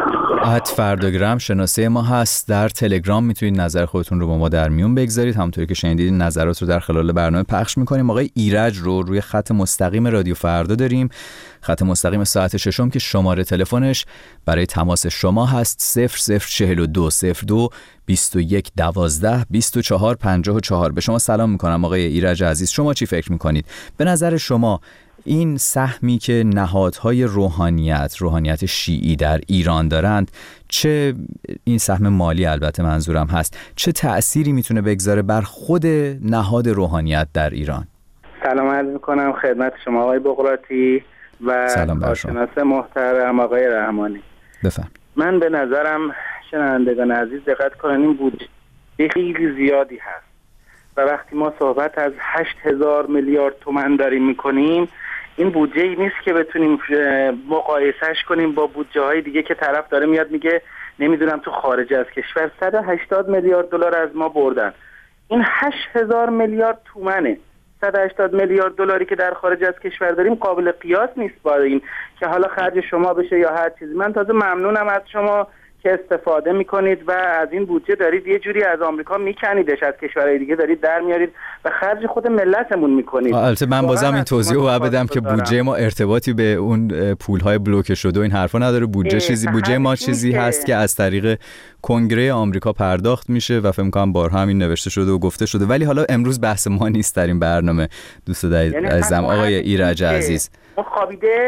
@فرداگرام شناسه ما هست. در تلگرام میتونید نظر خودتون رو با ما در میون بگذارید. همونطوری که شنیدید نظرات رو در خلال برنامه پخش میکنیم. آقای ایرج رو روی خط مستقیم رادیو فردا داریم، خط مستقیم ساعت ششم که شماره تلفنش برای تماس شما هست 0042 02 21 12 24 54. به شما سلام میکنم آقای ایرج عزیز. شما چی فکر میکنید؟ به نظر شما این سهمی که نهادهای روحانیت شیعی در ایران دارند، چه این سهم مالی البته منظورم هست، چه تأثیری میتونه بگذاره بر خود نهاد روحانیت در ایران؟ سلام عرض میکنم خدمت شما آقای بقراطی و کارشناس محترم آقای رحمانی. بفهم. من به نظرم شنوندگان عزیز دقت کنن، این بودجه خیلی زیادی هست و وقتی ما صحبت از 8000 میلیارد تومان داریم میکنیم، این بودجه ای نیست که بتونیم مقایسهش کنیم با بودجه های دیگه که طرف داره میاد میگه نمیدونم تو خارج از کشور 180 میلیارد دلار از ما بردن. این 8000 میلیارد تومنه. 180 میلیارد دلاری که در خارج از کشور داریم قابل قیاس نیست با این که حالا خرج شما بشه یا هر چیزی. من تازه ممنونم از شما که استفاده میکنید و از این بودجه دارید یه جوری از آمریکا میکنیدش، از کشورهای دیگه دارید در میارید و خرج خود ملتمون میکنید. البته من بازم این توضیح رو بدم که بودجه ما ارتباطی به اون پولهای بلوکه شده و این حرفا نداره. بودجه ما چیزی هست که از طریق کنگره آمریکا پرداخت میشه و فکر می‌کنم بارها همین نوشته شده و گفته شده، ولی حالا امروز بحث ما نیست در این برنامه. دوست عزیزم آقای ایرج عزیز، خوابیده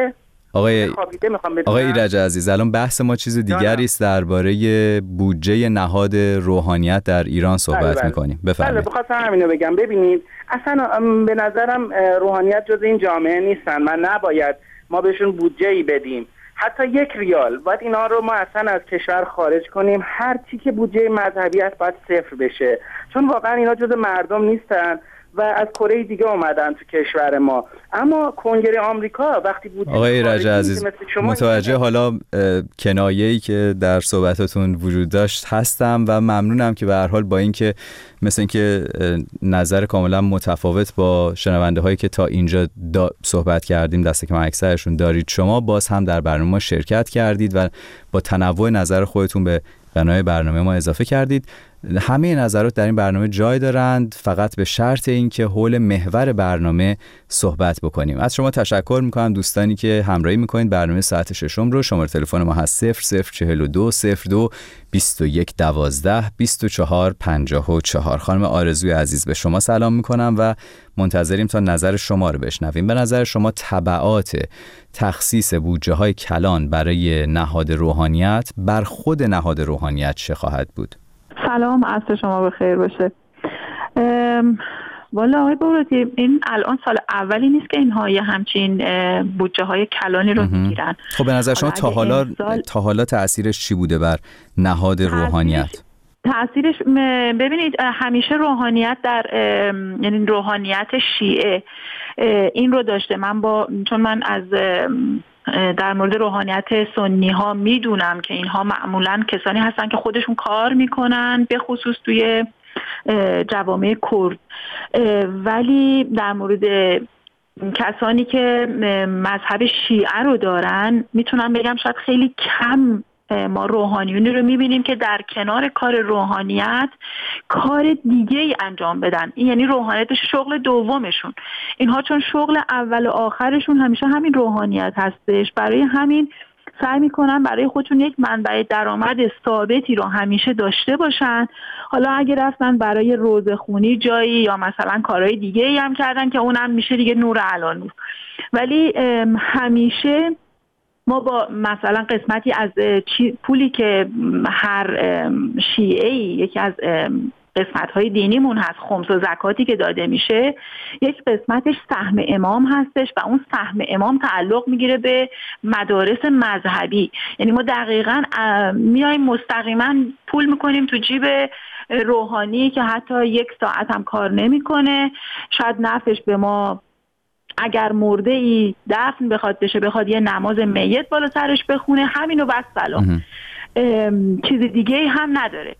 آقای ایرج عزیز، الان بحث ما چیز دیگری است، درباره بودجه نهاد روحانیت در ایران صحبت می‌کنیم. بفرمایید. بله، بخواستم همینو بگم. ببینید اصلا به نظرم روحانیت جز این جامعه نیستن. من نباید ما بهشون بودجه‌ای بدیم، حتی 1 ریال. باید اینا رو ما اصلا از کشور خارج کنیم. هر چی که بودجه مذهبی است باید 0 بشه، چون واقعا اینا جز مردم نیستن و از کره دیگه اومدن تو کشور ما. اما کنگره آمریکا وقتی بود، آقای ایرج عزیز، متوجه حالا کنایه‌ای که در صحبتاتون وجود داشت هستم و ممنونم که به هر حال با اینکه مثل اینکه نظر کاملا متفاوت با شنونده هایی که تا اینجا صحبت کردیم دست کم اکثرشون دارید، شما باز هم در برنامه ما شرکت کردید و با تنوع نظر خودتون به غنای برنامه ما اضافه کردید. همه نظرات در این برنامه جای دارند، فقط به شرط اینکه حول محور برنامه صحبت بکنیم. از شما تشکر میکنم دوستانی که همراهی میکنید. برنامه ساعت 6 رو شماره تلفن ما هست 0042 02 21 12 24 54. خانم آرزوی عزیز به شما سلام میکنم و منتظریم تا نظر شما رو بشنویم. به نظر شما تبعات تخصیص بودجه های کلان برای نهاد روحانیت بر خود نهاد روحانیت چه خواهد بود؟ سلام، عصر شما بخیر باشه. والا آقای بغراتی، این الان سال اولی نیست که اینها یه همچین بودجه های کلانی رو میگیرن. خب به نظر شما تا حالا تأثیرش چی بوده بر نهاد روحانیت؟ تأثیرش ببینید، همیشه روحانیت یعنی روحانیت شیعه این رو داشته. چون من از در مورد روحانیت سنی ها میدونم که اینها معمولاً کسانی هستن که خودشون کار میکنن، به خصوص توی جوامع کرد، ولی در مورد کسانی که مذهب شیعه رو دارن میتونم بگم شاید خیلی کم ما روحانیونی رو میبینیم که در کنار کار روحانیت کار دیگه ای انجام بدن. این یعنی روحانیت شغل دومشون. اینها چون شغل اول و آخرشون همیشه همین روحانیت هستش، برای همین سعی میکنن برای خودشون یک منبع درآمد ثابتی رو همیشه داشته باشن. حالا اگه رفتن برای روزخونی جایی یا مثلا کارهای دیگه ای هم کردن که اونم میشه دیگه نور علی نور، ولی همیشه ما با مثلا قسمتی از پولی که هر شیعه‌ای یکی از قسمت‌های دینیمون هست، خمس و زکاتی که داده میشه، یک قسمتش سهم امام هستش و اون سهم امام تعلق میگیره به مدارس مذهبی. یعنی ما دقیقاً میایم مستقیما پول میکنیم تو جیب روحانی که حتی 1 ساعت هم کار نمیکنه. شاید نفعش به ما اگر مرده ای دفن بخواد بشه، بخواد یه نماز میت بالا سرش بخونه، همینو بس سلام، چیز دیگه هم نداره.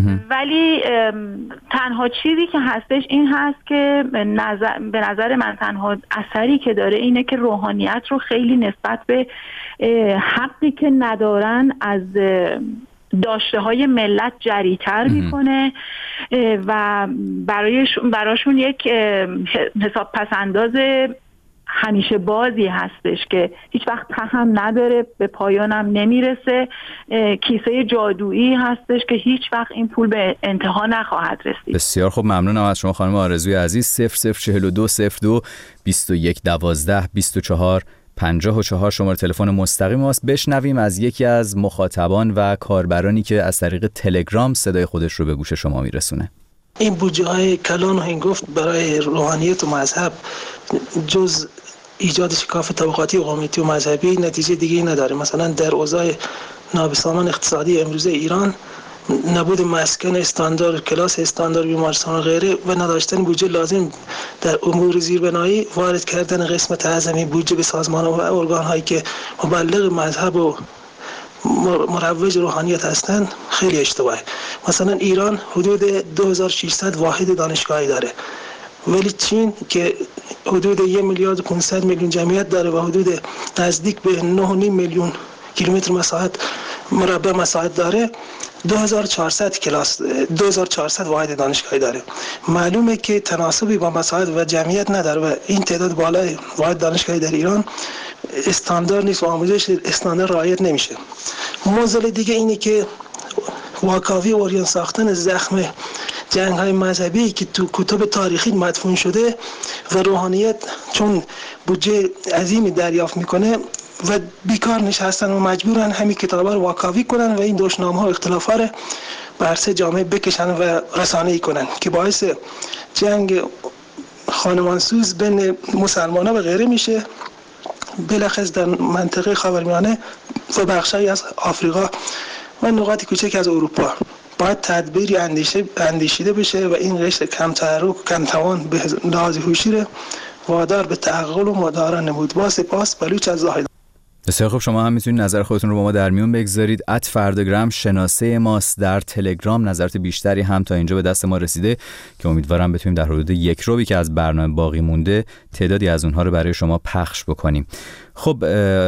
ولی تنها چیزی که هستش این هست که به نظر من تنها اثری که داره اینه که روحانیت رو خیلی نسبت به حقی که ندارن از داشته های ملت جری‌تر میکنه و براشون یک حساب پسنداز همیشه بازی هستش که هیچ وقت هم نداره، به پایانم نمیرسه، کیسه جادویی هستش که هیچ وقت این پول به انتها نخواهد رسید. بسیار خوب، ممنونم از شما خانم آرزوی عزیز. 0042 02 21 12 24 54 شماره تلفن مستقیم ماست. بشنویم از یکی از مخاطبان و کاربرانی که از طریق تلگرام صدای خودش رو به گوش شما میرسونه. این بودجه های کلان و هنگفت برای روحانیت و مذهب جز ایجاد شکاف طبقاتی و قومیتی و مذهبی نتیجه دیگه نداره. مثلا در اوضاع نابسامان اقتصادی امروز ایران، نبود مسکن استاندارد، کلاس استاندارد، بیمارستان و غیره و نداشتن بودجه لازم در امور زیربنایی، وارد کردن قسمت اعظمی بودجه به سازمان و ارگان هایی که مبلغ مذهب و مروج روحانیت هستند خیلی اشتباهه. مثلا ایران حدود 2600 واحد دانشگاهی داره، ولی چین که حدود 1 میلیارد 500 میلیون جمعیت داره و حدود نزدیک به 9.5 میلیون کیلومتر مربع مساحت داره، 2400 کلاس 2400 واحد دانشگاهی داره. معلومه که تناسبی با مساحت و جمعیت نداره و این تعداد بالای واحد دانشگاهی در ایران استاندارد نیست و آموزش استاندارد رعایت نمیشه. موضوع دیگه اینه که واکاوی اوریان ساختن زخم جنگ های مذهبی که تو کتب تاریخی مدفون شده و روحانیت چون بودجه عظیمی دریافت میکنه و بیکار نشستن و مجبورن همین کتابا رو واکاوی کنن و این دشنام‌ها و اختلافا رو بر سر جامعه بکشن و رسانه‌ای کنن که باعث جنگ خانمانسوز بین مسلمان‌ها و غیره میشه، بلخص در منطقه خاورمیانه و بخشایی از آفریقا و نقاط کوچک از اروپا. باید تدبیری اندیشیده بشه و این قشر کم تحرک و کم توان به لحاظ هوشی رو وادار به تعقل و مدارا نمود. با سپاس، بلوچ از زاهد. بسیار خوب، شما هم میتونید نظر خودتون رو با ما در میون بگذارید. @فرداگرام شناسه ماست در تلگرام. نظرات بیشتری هم تا اینجا به دست ما رسیده که امیدوارم بتونیم در حدود 1 روبی که از برنامه باقی مونده تعدادی از اونها رو برای شما پخش بکنیم. خب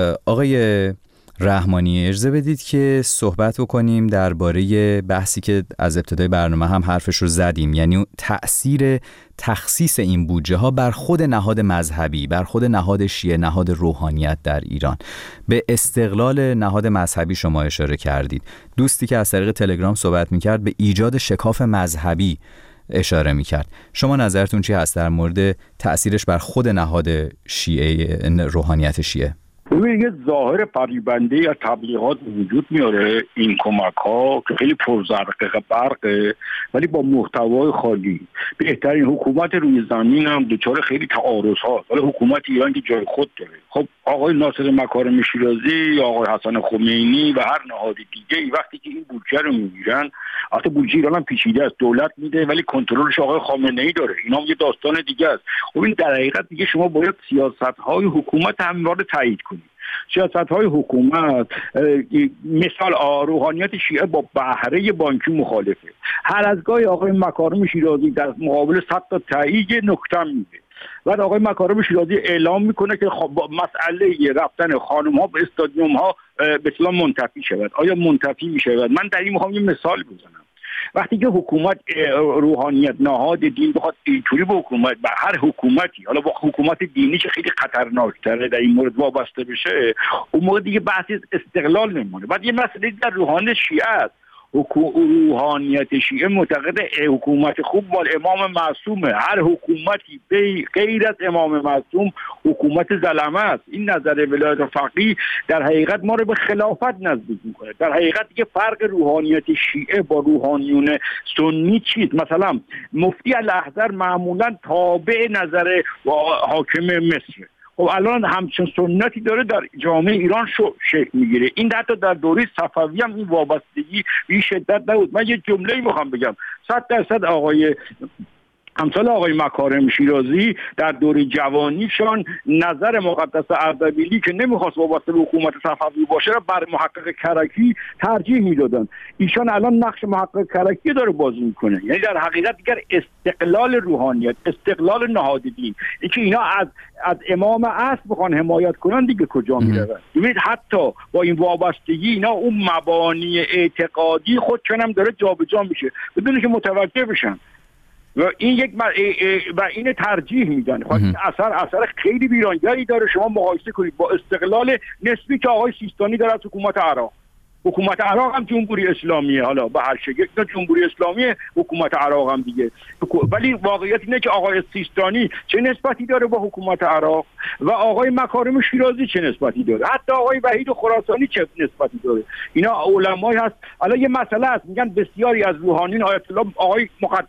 آقای رحمانی، اجازه بدید که صحبت بکنیم درباره بحثی که از ابتدای برنامه هم حرفش رو زدیم، یعنی تأثیر تخصیص این بودجه ها بر خود نهاد مذهبی، بر خود نهاد شیعه، نهاد روحانیت در ایران. به استقلال نهاد مذهبی شما اشاره کردید. دوستی که از طریق تلگرام صحبت میکرد به ایجاد شکاف مذهبی اشاره میکرد. شما نظرتون چی هست در مورد تأثیرش بر خود نهاد شیعه، روحانیت شیعه؟ ببینید یه ظاهر فریبنده یا تبلیغات وجود میاره این کمک ها که خیلی پرزرقه برقه ولی با محتوای خالی. بهترین حکومت روی زمین هم دچار خیلی تعارض ها، ولی حکومت ایران که جای خود داره. خب آقای ناصر مکارم شیرازی یا آقای حسن خمینی و هر نهاد دیگه ای وقتی که این بودجه رو میگیرن، البته بودجه ایران هم پیچیده است، دولت میده ولی کنترلش آقای خامنه ای داره، اینا هم یه داستان دیگه است. خب این در حقیقت دیگه شما باید سیاست‌های حکومت همواره رو تایید کنید. سیاست‌های حکومت، مثال روحانیت شیعه با بهره بانکی مخالفه. هر از گاهی آقای مکارم شیرازی در مقابل 100 تا تایید نکته میده. بعد آقای مکارم شیرازی اعلام میکنه که مسئله رفتن خانم‌ها به استادیوم‌ها به اصطلاح منتفی شود. آیا منتفی میشود؟ من در این میخوام یه مثال بزنم. وقتی که حکومت روحانیت نهاد دین بخواد اینطوری به حکومت، به هر حکومتی، حالا با حکومت دینی که خیلی خطرناک‌تره در این مورد وابسته بشه، اون موقع دیگه بحثی غلال نمیمونه. بعد یه مسئله در روحانیت شیعه است. روحانیت شیعه معتقد حکومت خوب با امام معصومه. هر حکومتی غیر از امام معصوم حکومت ظلمه است. این نظر ولایت فقیه در حقیقت ما رو به خلافت نزدیک میکنه. در حقیقت دیگه فرق روحانیت شیعه با روحانیون سنی چیست؟ مثلا مفتی الاحضر معمولا تابع نظر حاکم مصر. خب الان همچون سنتی داره در جامعه ایران شکل میگیره. این حتی در دوره صفوی هم این وابستگی به شدت نبود. من یه جمله‌ای میخوام بگم. 100% امثال آقای مکارم شیرازی در دوره جوانیشان نظر مقدس اردبیلی که نمیخواست وابسته به حکومت صفوی باشه را بر محقق کرکی ترجیح میدادن. ایشان الان نقش محقق کرکی داره بازی میکنه. یعنی در حقیقت دیگر استقلال روحانیت، استقلال نهاد دین، اینکه اینا از امام اصل بخوان حمایت کنن دیگه کجا میرن؟ ببینید حتی با این وابستگی اینا اون مبانی اعتقادی خودشون هم داره جابجا میشه بدون که متوجه بشن. و این و این ترجیح میدن. خب این اثر خیلی ویرانگری داره. شما مقایسه کنید با استقلال نسبی که آقای سیستانی داره از حکومت عراق. حکومت عراق هم جمهوری اسلامیه، حالا به هر شکل جمهوری اسلامیه، حکومت عراق هم دیگه. ولی واقعیت اینه که آقای سیستانی چه نسبتی داره با حکومت عراق و آقای مکارم شیرازی چه نسبتی داره، حتی آقای وحید خراسانی چه نسبتی داره. اینا علمایی هست. الان یه مسئله است، میگن بسیاری از روحانیون آیت الله آقای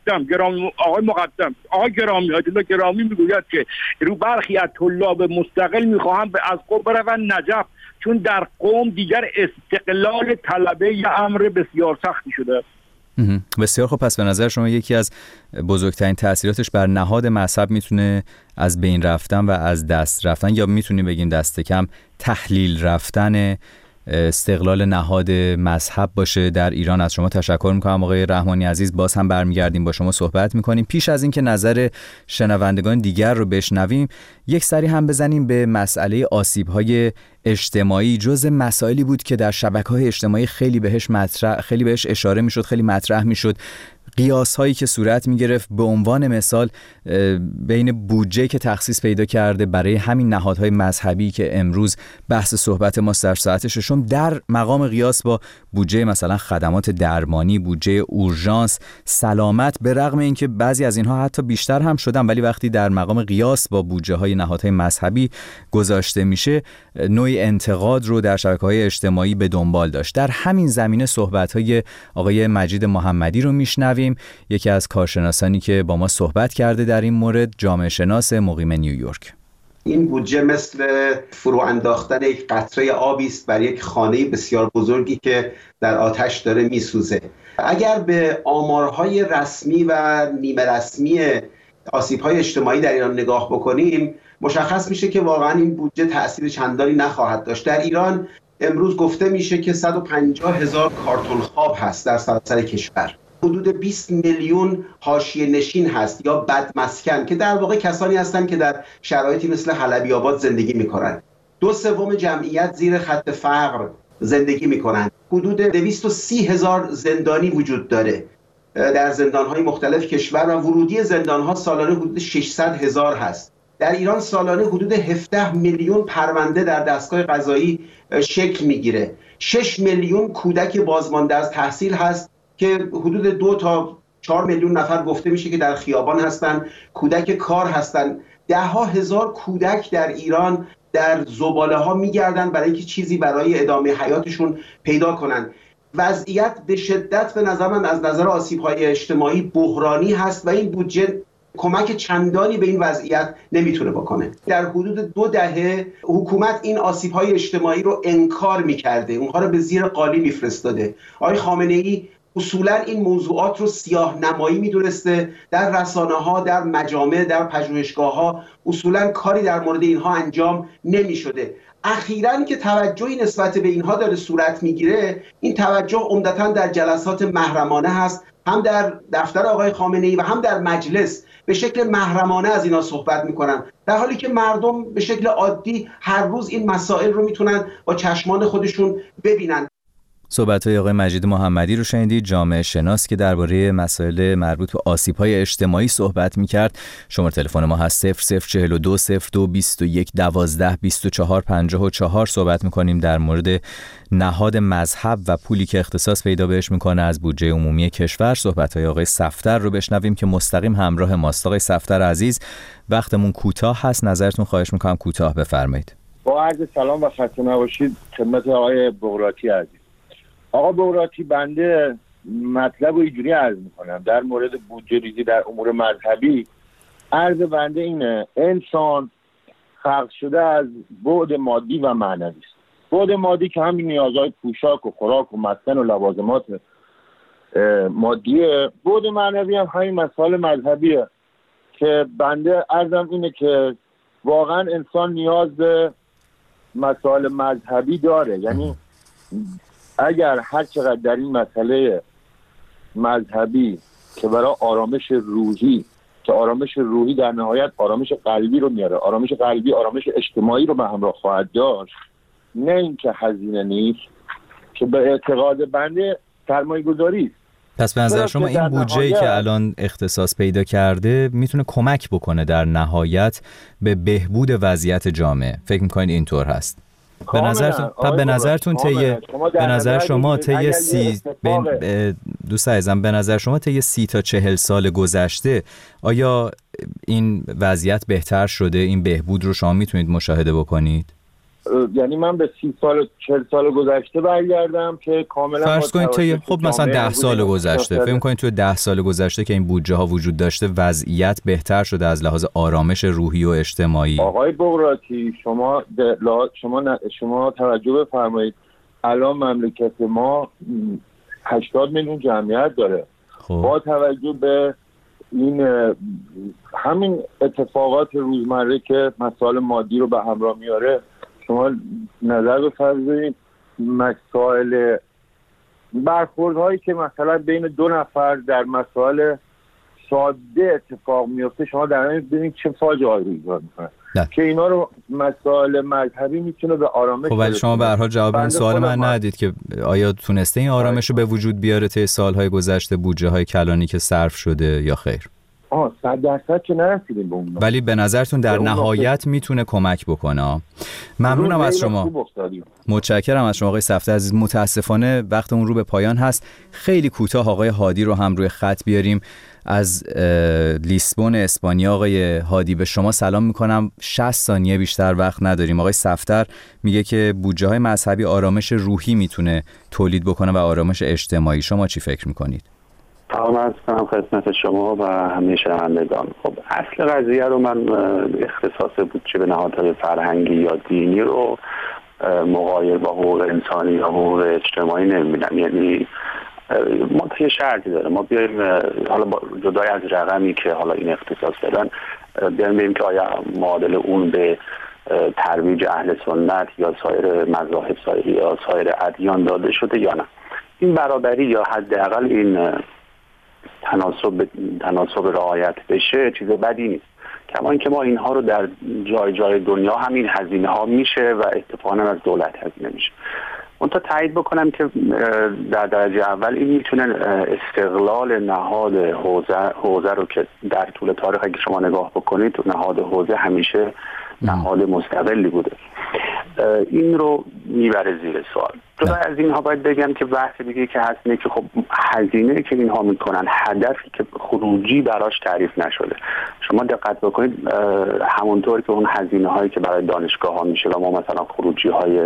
گرامی آیت الله گرامی میگوید که رو برخی از طلاب مستقل میخواهم از قم بروند نجف، چون در قوم دیگر استقلال طلبه یه امر بسیار سختی شده. بسیار خوب. پس به نظر شما یکی از بزرگترین تأثیراتش بر نهاد مذهب میتونه از بین رفتن و از دست رفتن، یا میتونیم بگیم دست کم تحلیل رفتن استقلال نهاد مذهب باشه در ایران. از شما تشکر میکنم آقای رحمانی عزیز. باز هم برمیگردیم با شما صحبت میکنیم. پیش از این که نظر شنوندگان دیگر رو بشنویم، یک سری هم بزنیم به مسئله آسیب‌های اجتماعی. جزء مسائلی بود که در شبکه‌های اجتماعی خیلی بهش اشاره میشد، خیلی مطرح میشد. قیاس هایی که صورت می گرفت. به عنوان مثال بین بودجه که تخصیص پیدا کرده برای همین نهادهای مذهبی که امروز بحث صحبت ما در ساعت ششم، در مقام قیاس با بودجه مثلا خدمات درمانی، بودجه اورژانس، سلامت، به رغم اینکه بعضی از اینها حتی بیشتر هم شدن، ولی وقتی در مقام قیاس با بودجه های نهادهای مذهبی گذاشته میشه نوعی انتقاد رو در شبکه‌های اجتماعی به دنبال داشت. در همین زمینه صحبت‌های آقای مجید محمدی رو میشنویم، یکی از کارشناسانی که با ما صحبت کرده در این مورد، جامعه شناس مقیم نیویورک. این بودجه مثل فرو انداختن یک قطره آبی است بر یک خانه بسیار بزرگی که در آتش داره میسوزه. اگر به آمارهای رسمی و نیمه رسمی آسیب‌های اجتماعی در ایران نگاه بکنیم، مشخص میشه که واقعا این بودجه تأثیر چندانی نخواهد داشت. در ایران امروز گفته میشه که 150,000 کارتون خواب هست در سراسر کشور. حدود 20 میلیون حاشیه نشین هست یا بدمسکن که در واقع کسانی هستند که در شرایطی مثل حلبی آباد زندگی میکنند. 2/3 جمعیت زیر خط فقر زندگی میکنند. حدود 230,000 زندانی وجود داره در زندانهای مختلف کشور و ورودی زندانها سالانه حدود 600,000 هست. در ایران سالانه حدود 17 میلیون پرونده در دستگاه قضایی شکل میگیره. 6 میلیون کودک بازمانده از تحصیل هست که حدود 2 تا 4 میلیون نفر گفته میشه که در خیابان هستن، کودک کار هستن. 10,000 کودک در ایران در زباله ها میگردن برای اینکه چیزی برای ادامه حیاتشون پیدا کنن. وضعیت به شدت به نظر من از نظر آسیب‌های اجتماعی بحرانی هست و این بودجه کمک چندانی به این وضعیت نمیتونه بکنه. در حدود 2 دهه حکومت این آسیب‌های اجتماعی رو انکار میکرده، اونها رو به زیر قالی میفرستاده. آقای خامنه‌ای اصولا این موضوعات رو سیاه نمایی میدونسته، در رسانه‌ها، در مجامع، در پژوهشگاه‌ها اصولا کاری در مورد اینها انجام نمی‌شده. اخیراً که توجهی نسبت به اینها داره صورت میگیره، این توجه عمدتاً در جلسات محرمانه هست، هم در دفتر آقای خامنه‌ای و هم در مجلس به شکل محرمانه از اینا صحبت میکنن، در حالی که مردم به شکل عادی هر روز این مسائل رو میتونن با چشمان خودشون ببینن. صحبت‌های آقای مجید محمدی رو شنیدید، جامعه شناس که درباره مسائل مربوط به آسیب‌های اجتماعی صحبت می‌کرد. شماره تلفن ما هست 0042 02 21 12 24 54. صحبت می‌کنیم در مورد نهاد مذهب و پولی که اختصاص پیدا بهش می‌کنه از بودجه عمومی کشور. صحبت‌های آقای صفدر رو بشنویم که مستقیم همراه ماست. آقای صفدر عزیز، وقتمون کوتاه هست، نظرتون خواهش می‌کنم کوتاه بفرمایید. با عرض سلام و خسته نباشید خدمت آقای بغراتی عزیز. آقا بغراتی، بنده مطلب رو اینجوری عرض میکنم در مورد بودجه ریزی در امور مذهبی. عرض بنده اینه: انسان خلق شده از بعد مادی و معنوی است. بعد مادی که همین نیازهای پوشاک و خوراک و مسکن و لوازمات مادیه. بعد معنوی هم همین مسائل مذهبیه که بنده عرضم اینه که واقعا انسان نیاز به مسائل مذهبی داره. یعنی اگر هر چقدر در این مسئله مذهبی که برای آرامش روحی، که آرامش روحی در نهایت آرامش قلبی رو میاره، آرامش قلبی آرامش اجتماعی رو به همراه خواهد داشت، نه اینکه هزینه نیست، که به اعتقاد بنده سرمایه‌گذاری است. پس به نظر شما این بودجه‌ای که الان اختصاص پیدا کرده میتونه کمک بکنه در نهایت به بهبود وضعیت جامعه؟ فکر می‌کنید اینطور هست؟ به نظرتون دوست عزیزم، به نظر شما طی 30 تا 40 سال گذشته آیا این وضعیت بهتر شده؟ این بهبود رو شما میتونید مشاهده بکنید؟ یعنی من به 30 سال 40 سال گذشته برگردم که کاملا فرض کنید خب مثلا 10 سال گذشته، فکر کنید توی 10 سال گذشته که این بودجه ها وجود داشته وضعیت بهتر شده از لحاظ آرامش روحی و اجتماعی؟ آقای بغراتی، شما توجه بفرمایید، الان مملکت ما 80 میلیون جمعیت داره. با توجه به این همین اتفاقات روزمره که مسائل مادی رو به همراه میاره، شما نظر بفرمایید مسائل برخوردهایی که مثلا بین 2 نفر در مسائل ساده اتفاق میفته، شما در این ببینید چه فاجعه‌ای ایجاد میکنه که اینا رو مسائل مذهبی میتونه به آرامش. خب ولی شما به هر حال جواب این سوال من ندید که آیا تونسته این آرامش رو به وجود بیاره طی سالهای گذشته، بودجه های کلانی که صرف شده یا خیر؟ 100% که نرسیدیم به اون، ولی به نظرتون در نهایت میتونه کمک بکنه؟ ممنونم از شما، متشکرم از شما آقای صفدر عزیز. متاسفانه وقتمون رو به پایان هست. خیلی کوتاه آقای هادی رو هم روی خط بیاریم از لیسبون اسپانیا. آقای هادی به شما سلام میکنم. 60 ثانیه بیشتر وقت نداریم. آقای صفدر میگه که بودجه های مذهبی آرامش روحی میتونه تولید بکنه و آرامش اجتماعی. شما چی فکر میکنید؟ سلام عرض کنم خدمت شما و همه شنوندگان. خب اصل قضیه رو من اختصاص بودجه به نهادهای فرهنگی یا دینی رو مغایر با حقوق انسانی یا حقوق اجتماعی نمی‌بینم. یعنی ما یه شرطی داره، ما بیایم حالا جدای از رقمی که حالا این اختصاص دادن بیایم ببینیم که آیا معادل اون به ترویج اهل سنت یا سایر مذاهب یا سایر ادیان داده شده یا نه. این برابری یا حداقل این تناسب رعایت بشه چیز بدی نیست. کما اینکه ما اینها رو در جای جای دنیا همین هزینه ها میشه و اتفاقا از دولت هزینه میشه. اون تا تایید بکنم که در درجه اول این میتونه استقلال نهاد حوزه رو که در طول تاریخ اگه شما نگاه بکنید نهاد حوزه همیشه نهاد مستقلی بوده، این رو میبره زیر سوال. جدا از اینها باید بگم که بحث دیگه که هست اینه که خب هزینه که اینها میکنن هدفی که خروجی براش تعریف نشده. شما دقت بکنید همونطور که اون هزینه هایی که برای دانشگاه ها میشه و ما مثلا خروجی های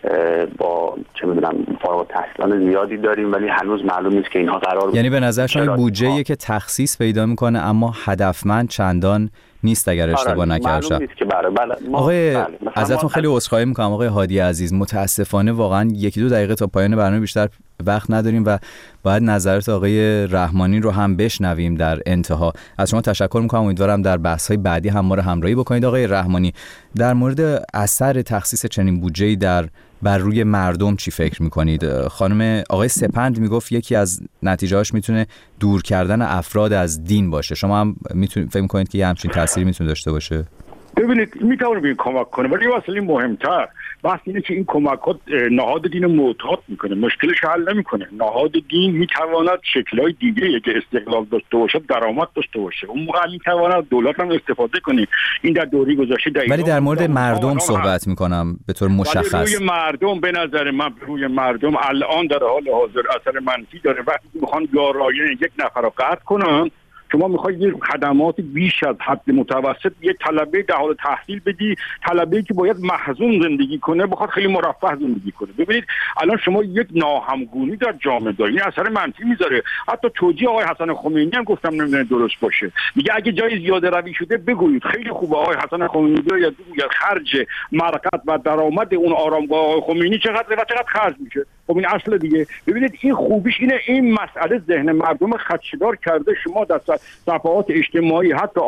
با چه میدونم فارغ التحصیلان زیادی داریم ولی هنوز معلوم نیست که اینها قرار، یعنی به نظر شما بودجه‌ای که تخصیص پیدا میکنه اما هدفمند چندان نیست اگر اشتباه نکردم. آقای ازتون خیلی عذرخواهی میکنم آقای هادی عزیز، متاسفانه واقعا 1-2 دقیقه تا پایان برنامه بیشتر وقت نداریم و باید نظرات آقای رحمانی رو هم بشنویم. در انتها از شما تشکر میکنم، امیدوارم در بحث‌های بعدی هم ما رو همراهی بکنید. آقای رحمانی، در مورد اثر تخصیص چنین بودجه‌ای بر روی مردم چی فکر میکنید؟ خانم آقای سپند میگفت یکی از نتیجه‌هاش میتونه دور کردن افراد از دین باشه. شما هم فکر میکنید که یه همچین تأثیری میتونه داشته باشه؟ ببینید میتونه به کمک کنه، ولی اصلا مهمتر بحث اینه که این کمکات نهاد دین معتاد میکنه، مشکلش حل نمیکنه. نهاد دین میتواند شکل‌های دیگه که استقلال داشته باشه، درآمد داشته باشه، اون موقع میتواند دولت هم استفاده کنه. این در دوره گذشته ولی در مورد مردم صحبت میکنم به طور مشخص. روی مردم به نظر من روی مردم الان در حال حاضر اثر منفی داره. وقتی میخوان گارایان یک نفر رو قطع کنن، شما میخواید یه خدمات بیش از حد متوسط یه طلبه در حال تحصیل بدی، طلبه‌ای که باید محزون زندگی کنه بخواد خیلی مرفه زندگی کنه. ببینید الان شما یک ناهمگونی در جامعه دارید، این اثر منفی میذاره. حتی توجیه آقای حسن خمینی هم گفتم نمیدونه درست باشه، میگه اگه جای زیاده روی شده بگویید. خیلی خوبه آقای حسن خمینی باید خرج مرکز و درآمد اون آرامگاه آقای خمینی چقدر خرج میشه. خب این اصل دیگه. ببینید این خوبیش اینه این مسئله ذهن مردم خدشه‌دار کرده. شما در صفحات اجتماعی حتی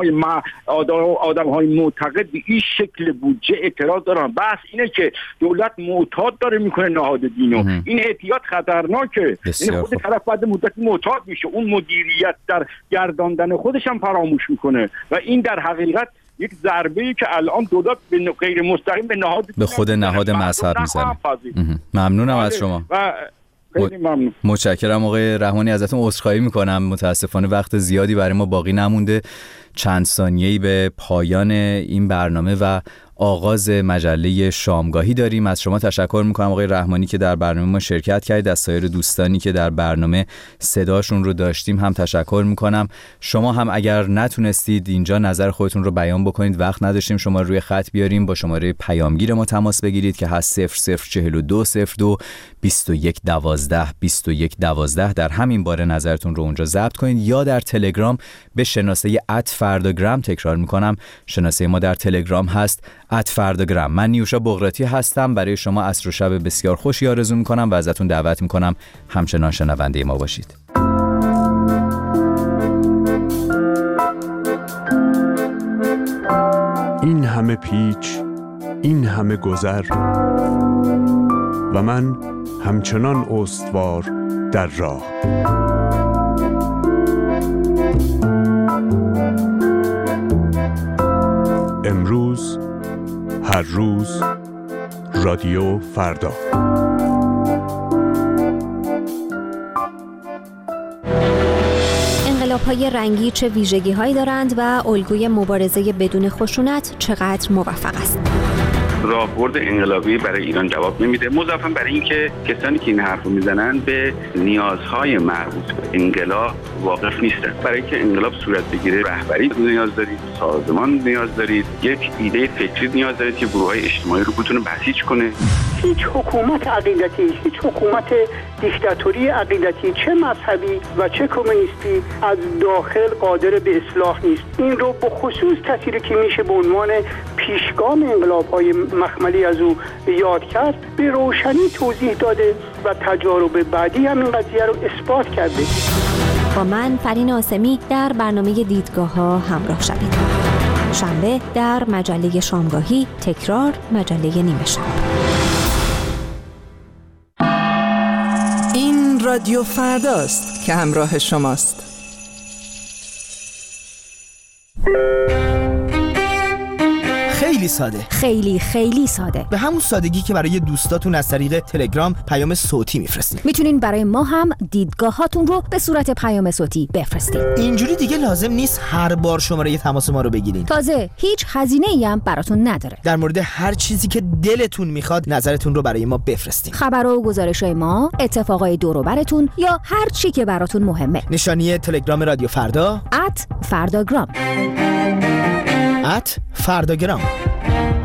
آدم‌های معتقد به این شکل بودجه اعتراض دارن. بحث اینه که دولت معتاد داره میکنه نهاد دینو. این احتیاط خطرناکه. این خود طرف بعد مدت معتاد میشه، اون مدیریت در گرداندن خودش هم فراموش میکنه و این در حقیقت یک ضربه‌ای که الان دولت به غیر مستقیم به نهاد به خود نهاد مذهب میزنه. ممنونم از شما. متشکرم آقای رحمانی، ازتون عذرخواهی میکنم، متاسفانه وقت زیادی برای ما باقی نمونده. چند ثانیه‌ای به پایان این برنامه و آغاز مجله شامگاهی داریم. از شما تشکر میکنم آقای رحمانی که در برنامه ما شرکت کردید. از سایر دوستانی که در برنامه صداشون رو داشتیم هم تشکر میکنم. شما هم اگر نتونستید اینجا نظر خودتون رو بیان بکنید، وقت نداشتیم شما روی خط بیاریم، با شماره پیامگیر ما تماس بگیرید که هست 004202 2112 2112. در همین باره نظرتون رو اونجا ضبط کنید یا در تلگرام به شناسه @فرداگرام، تکرار میکنم شناسه ما در تلگرام هست @فرداگرام. من نیوشا بغراتی هستم. برای شما عصر و شب بسیار خوشی آرزو میکنم و ازتون دعوت میکنم همچنان شنونده ما باشید. این همه پیچ، این همه گذر و من همچنان استوار در راه. امروز، هر روز، رادیو فردا. انقلاب‌های رنگی چه ویژگی‌هایی دارند و الگوی مبارزه بدون خشونت چقدر موفق است؟ راهبرد انقلابی برای ایران جواب نمیده، مضافاً برای اینکه کسانی که این حرفو میزنن به نیازهای مربوط به انقلاب واقف نیستن. برای اینکه انقلاب صورت بگیره رهبری نیاز دارید، سازمان نیاز دارید، یک ایده فکری نیاز دارید که گروه‌های اجتماعی رو بتونه بسیج کنه. هیچ حکومت عقیدتی، هیچ حکومت دیکتاتوری عقیدتی، چه مذهبی و چه کمونیستی، از داخل قادر به اصلاح نیست. این رو به خصوص تصویری که میشه به عنوان پیشگام انقلاب‌های مخملی از او یاد کرد به روشنی توضیح داده و تجارب بعدی هم این قضیه رو اثبات کرده. با من فرین آسمی در برنامه دیدگاه‌ها همراه شوید. شنبه در مجله شامگاهی، تکرار مجله نیمه شب. این رادیو فرداست که همراه شماست. خیلی ساده، خیلی ساده، به همون سادگی که برای دوستاتون از طریق تلگرام پیام صوتی میفرستید. میتونین برای ما هم دیدگاهاتون رو به صورت پیام صوتی بفرستید. اینجوری دیگه لازم نیست هر بار شماره تماس ما رو بگیرین. تازه هیچ هزینه‌ای هم براتون نداره. در مورد هر چیزی که دلتون میخواد نظرتون رو برای ما بفرستین. خبر و گزارش‌های ما، اتفاقای دور و برتون یا هر چی که براتون مهمه. نشانی تلگرام رادیو فردا @فرداگرام. @فرداگرام.